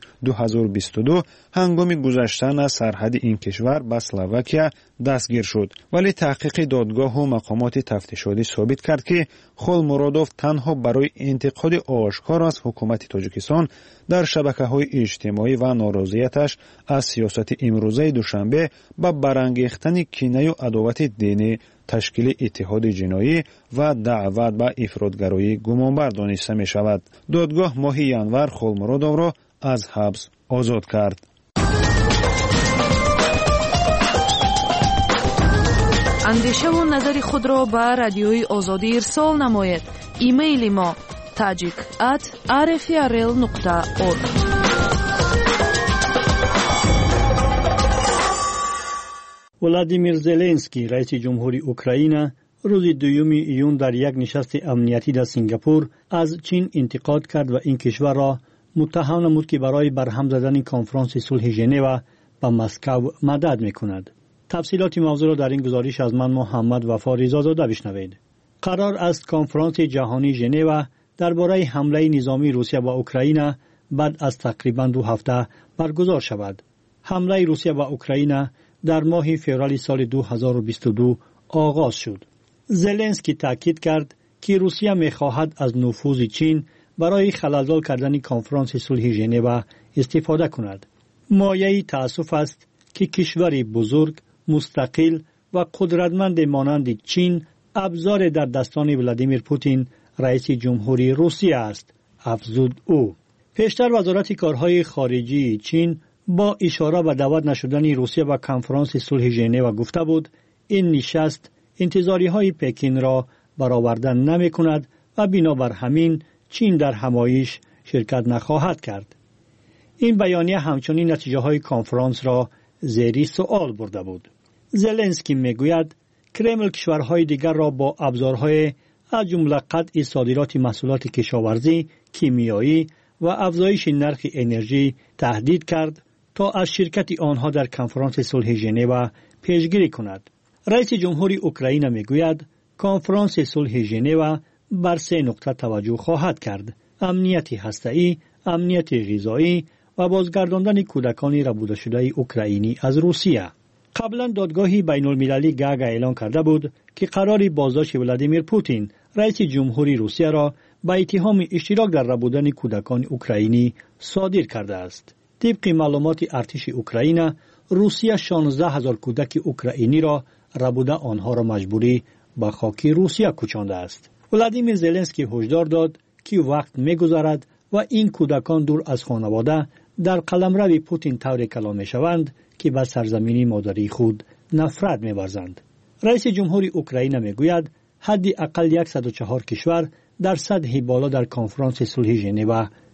2022 هنگام گذشتن از سرحد این کشور به اسلواکیه دستگیر شد، ولی تحقیق دادگاه و مقامات تفتیشاتی ثابت کرد که خولمرادوف تنها برای انتقاد آشکار از حکومت تاجیکستان در شبکه‌های اجتماعی و ناراضیتش از سیاست امروزه دوشنبه به برانگیختن کینه و عداوت دینی، تشکیل اتحاد جنایی و دعوت به افراطگرایی گمانبر دانسته می شود. دادگاه ماه ینور خولمرادوف را از حبس آزاد کرد. اندیشه و نظر خود را به رادیوی آزادی ارسال نمایید. ایمیل ما tajik@rfrl.org. ولادیمیر زلنسکی رئیس جمهوری اوکراین روز 2 ایون در یک نشست امنیتی در سنگاپور از چین انتقاد کرد و این کشور را متهم نمود که برای برهم زدن کنفرانس صلح ژنو به مسکو مدد میکند. تفصیلات موضوع را در این گزارش از من محمد وفا رضازاده بشنوید. قرار است کنفرانس جهانی ژنو درباره حمله نظامی روسیه به اوکراین بعد از تقریباً 2 هفته برگزار شود. حمله روسیه به اوکراین در ماه فوریه سال 2022 آغاز شد. زلنسکی تاکید کرد که روسیه می‌خواهد از نفوذ چین برای خلل‌زا کردن کنفرانس صلح ژنو استفاده کند. مایه تأسف است که کشوری بزرگ، مستقل و قدرتمند مانند چین ابزار در دستان ولادیمیر پوتین رئیس جمهوری روسیه است، افزود او. پیشتر وزارت کارهای خارجی چین با اشاره به دعوت نشدن روسیه به کنفرانس صلح ژنو گفته بود این نشست انتظاری‌های پکین را برآورده نمی‌کند و بنابر همین چین در همایش شرکت نخواهد کرد. این بیانیه همچنین نتیجه‌های کنفرانس را زیر سوال برده بود. زلنسکی میگوید کرمل کشورهای دیگر را با ابزارهای از جمله قطع صادرات محصولات کشاورزی، کیمیایی و افزایش نرخ انرژی تهدید کرد تا از شرکت آنها در کنفرانس صلح ژنو پیشگیری کند. رئیس جمهوری اوکراین میگوید کنفرانس صلح ژنو بر 3 نقطه توجه خواهد کرد: امنیت هسته‌ای، امنیت غذایی و بازگرداندن کودکان ربوده شده اوکراینی از روسیه. قبلا دادگاه بین‌المللی گاگ اعلام کرده بود که قرار بازداشت ولادیمیر پوتین رئیس جمهوری روسیه را به اتهام اشتراک در ربودن کودکان اوکراینی صادر کرده است. طبق معلومات ارتش اوکراین، روسیه 16,000 کودک اوکراینی را ربوده آنها را مجبوری به خاک روسیه کوچانده است. ولادیمیر زلنسکی هشدار داد که وقت می‌گذرد و این کودکان دور از خانواده در قلمرو پوتین طور کلان می‌شوند که به سرزمین مادری خود نفرت می‌ورزند. رئیس جمهوری اوکراین میگوید حداقل 104 کشور در سطح بالا در کنفرانس صلح ژنو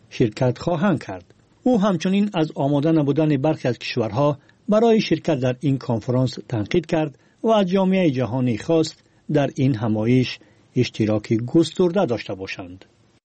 شرکت خواهند کرد. او همچنین از آماده نبودن برخی از کشورها برای شرکت در این کنفرانس تنقید کرد و از جامعه جهانی خواست در این همایش اشتراک گسترده داشته باشند.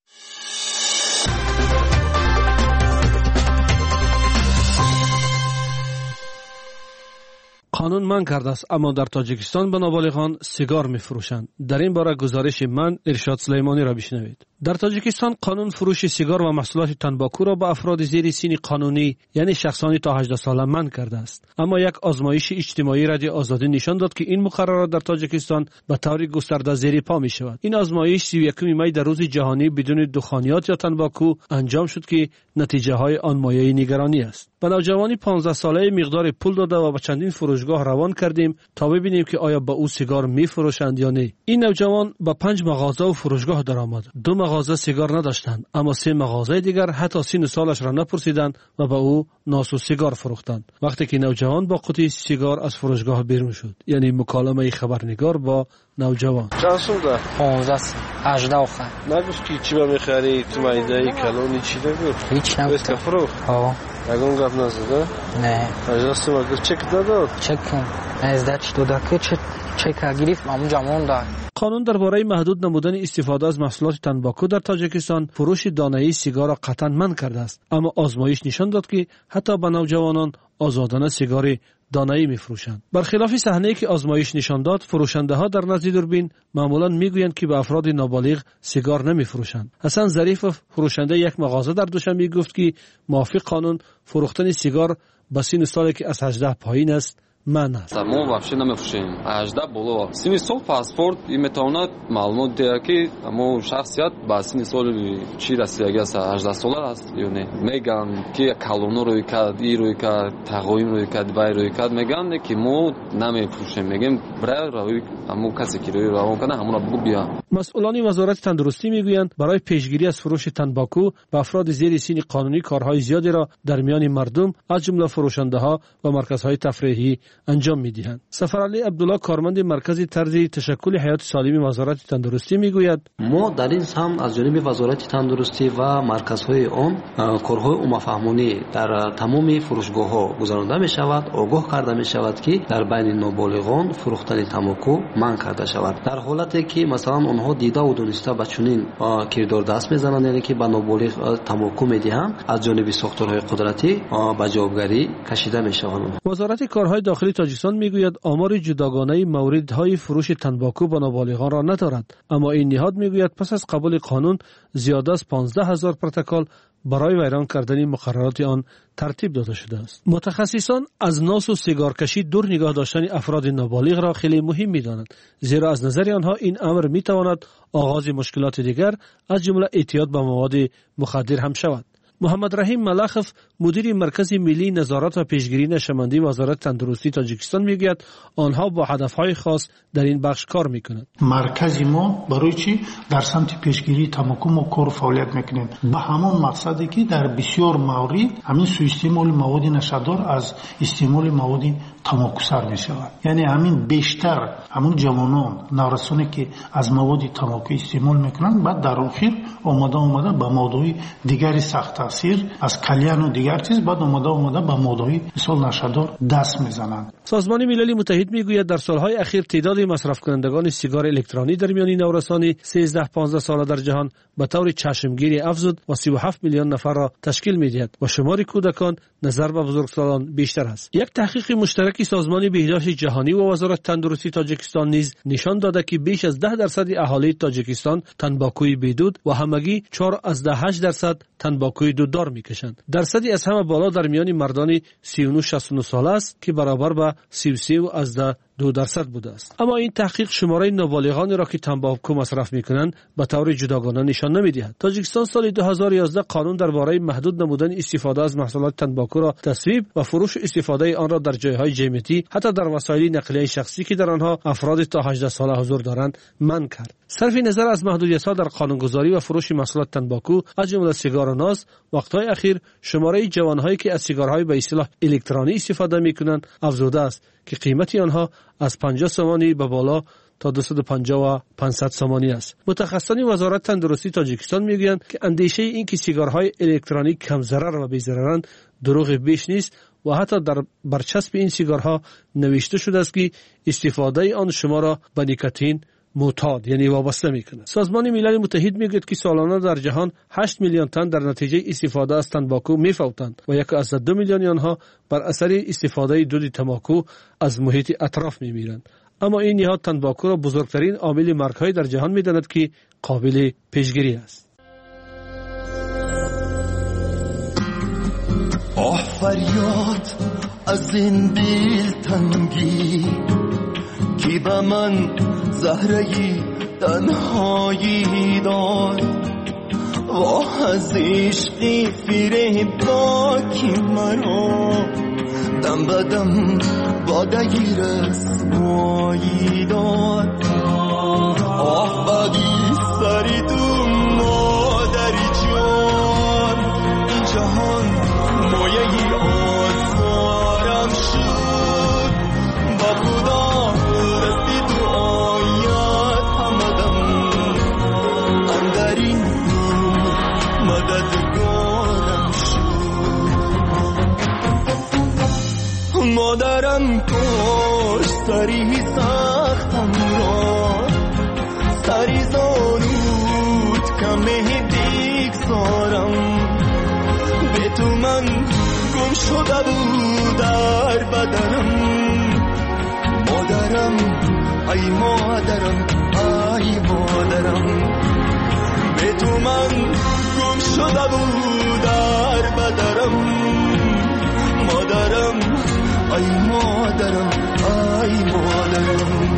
قانون من کرده است اما در تاجیکستان به نابالغان سیگار می‌فروشند. در این باره گزارش من ارشاد سلیمانی را بشنوید. در تاجیکستان قانون فروش سیگار و محصولات تنباکو را به افراد زیر سن قانونی یعنی شخصانی تا 18 ساله منع کرده است. اما یک آزمایش اجتماعی رادیو آزادی نشان داد که این مقررات در تاجیکستان به طور گسترده زیر پا می شود. این آزمایش 31 می در روز جهانی بدون دخانیات یا تنباکو انجام شد که نتیجه های آن مایه نگرانی است. به نوجوانی 15 ساله مقدار پول داده و به چندین فروشگاه روان کردیم تا ببینیم که آیا به او سیگار می فروشند یا نه. این نوجوان به 5 مغازه و فروشگاه درآمد. 2 مغازه سیگار نداشتند اما 3 مغازه دیگر حتی سن سالش را نپرسیدند و به او ناس و سیگار فروختند. وقتی که نوجوان با قوطی سیگار از فروشگاه بیرون شد، یعنی مکالمه خبرنگار با نوجوان. چند سوده؟ 15 18 آخر. نگفت که چی میخری؟ تو مایده کلونی چی نگفت؟ هیچ نگفت. بس که فروخت؟ ها. نگون گفت نزده؟ نه. 18 سومه گفت چک داد؟ چک کن. از چی داده که چک گرفت اونجا مونده. قانون درباره محدود نمودن استفاده از محصولات تنباکو در تاجیکستان فروش دانه‌ای سیگار را قطعاً منع کرده است، اما آزمایش نشان داد که حتی به نوجوانان آزادانه سیگار دانه‌ای می‌فروشند. برخلاف صحنه‌ای که آزمایش نشان داد، فروشنده‌ها در نزد دوربین معمولاً می‌گویند که به افراد نابالغ سیگار نمی‌فروشند. حسن ظریف فروشنده یک مغازه در دوشنبه گفت که موافق قانون فروختن سیگار به سن سالی که از 18 پایین است من است. ما вообще نمی‌فروشیم. 18 بالا. سن سال پاسپورت میتواند معلومات دهد که ما شخصیت با سن سال چی رسیدگی است 18 ساله است یا نه. میگن که کالونو روی کرد، ای روی کرد، تقویم روی کرد، وای روی کرد، میگن که ما نمی‌فروشیم. میگیم برای روی اما کسی که روی روان کنه همون را بگو بیا. مسئولان وزارت تندرستی میگویند برای پیشگیری از فروش تنباکو به افراد زیر سن قانونی کارهای زیادی را در میان مردم از جمله فروشنده‌ها و مرکزهای تفریحی انجام می‌دهند. سفرعلی عبدالله کارمند مرکز طرز تشکل حیات سالم وزارت تندرستی میگوید ما در این سهم از جانب وزارت تندرستی و مرکزهای آن کارهای عمومی در تمام فروشگاه‌ها گذرانده می‌شود، آگاه کرده می‌شود که در بین نابالغان فروختن تنباکو منع کرده شود. در حالتی که مثلا آنها دیده و دانسته به چنین کردار دست می‌زنند، یعنی که به نابالغ تنباکو می‌دهند، از جانب ساختارهای قدرتی به جوابگری کشیده می‌شوند. وزارت کارهای داخلی تاجیکستان میگوید آمار جداگانه موردهای فروش تنباکو به نابالغان را ندارد، اما این نهاد میگوید پس از قبول قانون زیاده از 15,000 پروتکل برای ویران کردن مقررات آن ترتیب داده شده است. متخصصان از ناس و سیگارکشی دور نگاه داشتن افراد نابالغ را خیلی مهم می‌دانند، زیرا از نظر آنها این امر می‌تواند آغاز مشکلات دیگر از جمله اعتیاد به مواد مخدر هم شود. محمد رحیم ملخف مدیر مرکز ملی نظارت و پیشگیری نشمندی وزارت تندرستی تاجیکستان میگوید آنها با هدفهای خاص در این بخش کار میکنند. مرکز ما برای چی در سمت پیشگیری تنباکو ما کار فعالیت میکنیم به همون مقصدی که در بسیار مورد همین سوء استعمال مواد نشادار از استعمال مواد تنباکو سر میشود. یعنی همین بیشتر همون جوانان نارسانی که از مواد تنباکو استعمال میکنند بعد در آخر آماده به موادهای دیگری سخت تاثیر از کلیان و دیگر چیز بعد آماده به موادهای مثل نشادار دست میزنند. سازمان ملل متحد میگوید در سالهای اخیر تعداد مصرف کنندگان سیگار الکترونیک در میان نورسان 13-15 ساله در جهان به طور چشمگیری افزود و 37 میلیون نفر را تشکیل میدهد و شمار کودکان نظر به بزرگسالان بیشتر است. یک تحقیق مشترک سازمان بهداشت جهانی و وزارت تندرستی تاجیکستان نیز نشان داده که بیش از 10% اهالی تاجیکستان تنباکوی بدود و همگی 4.8% تنباکوی دوددار میکشند. درصدی از همه بالا در میان مردان 39-69 ساله است که برابر به 33.2% بوده است. اما این تحقیق شماره نابالغانی را که تنباکو مصرف میکنند به طور جداگانه نشان نمیدهد. تاجیکستان سال 2011 قانون درباره محدود نمودن استفاده از محصولات تنباکو را تصویب و فروش استفاده آن را در جایهای جمعیتی حتی در وسایل نقلیه شخصی که در آنها افراد تا 18 ساله حضور دارند منع کرد. صرف نظر از محدودیت‌ها در قانونگذاری و فروش محصولات تنباکو از جمله سیگار و ناز، وقت‌های اخیر شماره جوانهایی که از سیگارهای به اصطلاح الکترونیک استفاده می‌کنند افزوده است که قیمت آنها از 50 سومانی به بالا تا 250 و 500 سامانی است. متخصصان وزارت تندرستی تاجیکستان میگویند که اندیشه این که سیگارهای الکترونیک کم ضرر و بی ضررند دروغ بیش نیست و حتی در برچسب این سیگارها نوشته شده است که استفاده آن شما را به نیکوتین معتاد یعنی وابسته میکند. سازمان ملل متحد میگوید که سالانه در جهان 8 میلیون تن در نتیجه استفاده از تنباکو میفوتند و 1.2 میلیون آنها بر اثر استفاده دود تنباکو از محیط اطراف میمیرند. اما این نهاد تنباکو را بزرگترین عامل مرگ‌های در جهان میداند که قابل پیشگیری است. آه فریاد از این دلتنگی کی به من زهره‌ی تنهایی داد، واه از عشقی فریبناکی مرا دم به دم بادگی رسوایی داد. آه بدی سری تو مادری جان، این جهان مایهی آزارم شد، با خدا رسی تو آیت همدم اندرین مددگارم شد. مادرم کش سری سختم را، سری زانود کمه بگذارم، به تو من گم شده بود در بدنم. مادرم ای مادرم ای مادرم، به تو من گم شده بود در بدنم. مادرم ای مادرم ای مادرم.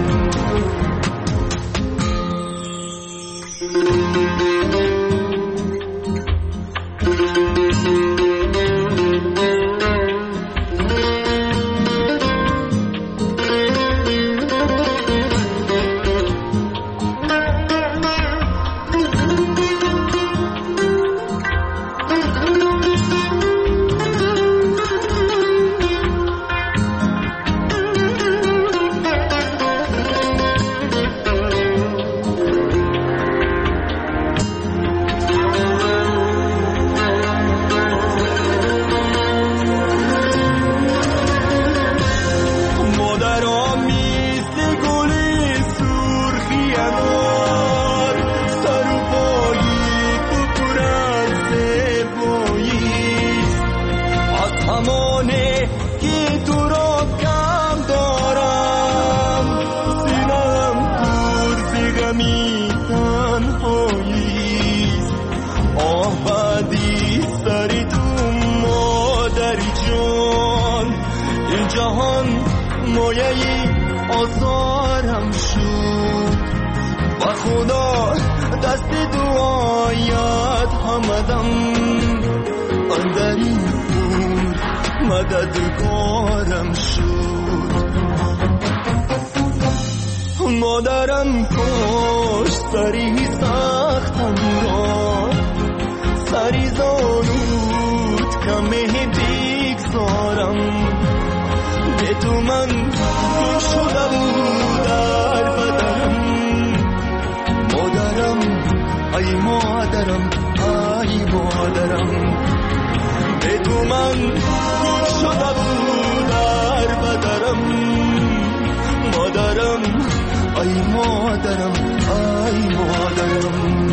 مددگارم شد. مادرم کش سری سختم را، سری زانود کمه بگذارم، به تو من گم شده بود در بدنم. مادرم ای مادرم ای مادرم، به تو من گم شده بود در بدنم. مادرم ای مادرم ای مادرم،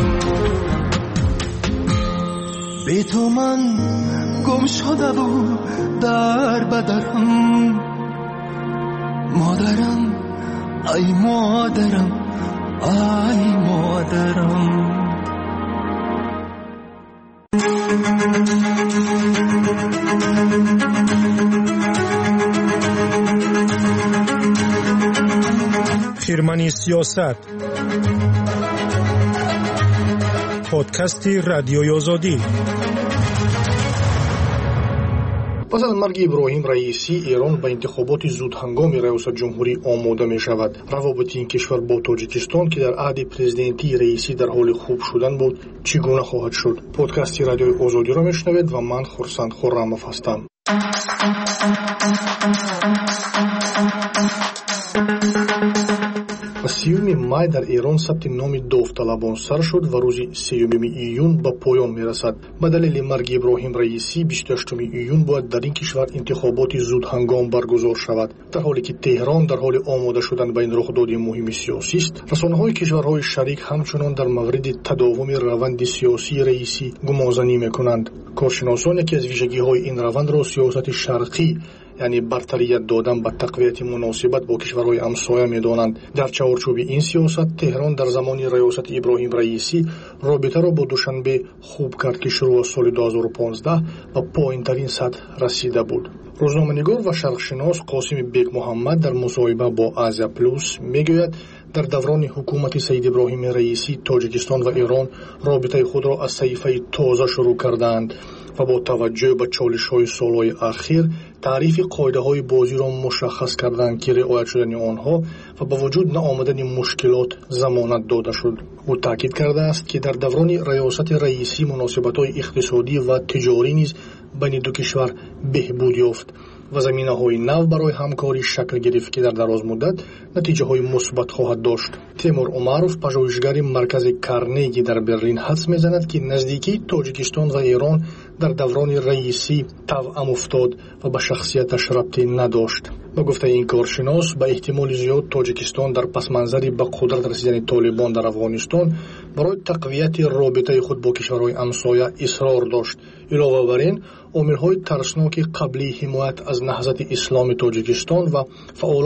به تو من گم شده بود در بدنم. مادرم ای مادرم ای مادرم. خیرمنی سیاست، پادکست رادیوی آزادی. پس از مرگ ابراهیم رئیسی، ایران به انتخابات زودهنگامی ریاست جمهوری آماده می شود. روابط این کشور با تاجیکستان که در عهد پرزیدنتی رئیسی در حال خوب شدن بود چگونه خواهد شد؟ پادکست رادیوی آزادی را میشنوید و من خورسند خرم‌اف هستم. و 30 май дар Эрон сабти номи довталабон сар шуд ва рӯзи 3 июн ба поён мерасад. Ба далели марги Иброҳим Раисӣ 28 июн бояд дар ин кишвар интихоботи зудҳангом баргузор шавад. Дар ҳоле ки Теҳрон дар ҳоли омода шудан ба ин рухдоди муҳими сиёсист, расонаҳои кишварҳои шарик ҳамчунон дар мавриди тадовуми раванди сиёсии Раисӣ гумонзанӣ мекунанд. Коршиносон яке аз вижагиҳои ин равандро сиёсати шарқӣ, яъне бартарият додан ба тақвияти муносибат бо кишварҳои ҳамсоя медонанд. Дар чаорчӯби ин сиёсат Теҳрон дар замони раёсати Иброҳим Раисӣ робитаро бо Душанбе хуб кард, ки шурӯъ аз соли 2015 ба поинтарин сатҳ расида буд. рӯзноманигор ва шарқшинос Қосими Бек Муҳаммад дар мусоҳиба бо Азия Плюс мегӯяд, дар даврони ҳукумати Саид Иброҳими Раисӣ Тоҷикистон ва Эрон робитаи худро аз саҳифаи тоза шурӯъ кардаанд ва бо таваҷҷӯҳ ба чолишҳои солҳои ахир таърифи қоидаҳои бозиро мушаххас карданд, ки riоят шудани онҳо ва ба вуҷуд наомадани мушкилот замонат дода шуд. ӯ таъкид кардааст, ки дар даврони раёсати Раисӣ муносибатҳои иқтисодӣ ва тиҷорӣ низ байни ду кишвар беҳбуд ёфт ва заминаҳои нав барои ҳамкорӣ шакл гирифт, ки дар дарозмуддат натиҷаҳои мусбат хоҳад дошт. Темур Умаров, пажӯҳишгари маркази Карнеги дар Берлин, ҳадс мезанад, ки наздикии Тоҷикистон ва Эрон дар даврони Раисӣ тавъам уфтод ва ба шахсияташ рабте надошт. Ба гуфтаи ин коршинос, ба эҳтимоли зиёд Тоҷикистон дар пасманзари ба қудрат расидани Толибон дар Афғонистон барои тақвияти робитаи худ бо кишварҳои ҳамсоя исрор дошт. Илова бар ин, омилҳои тарсноки қаблии ҳимоят аз наҳзати исломи Тоҷикистон ва фаъолони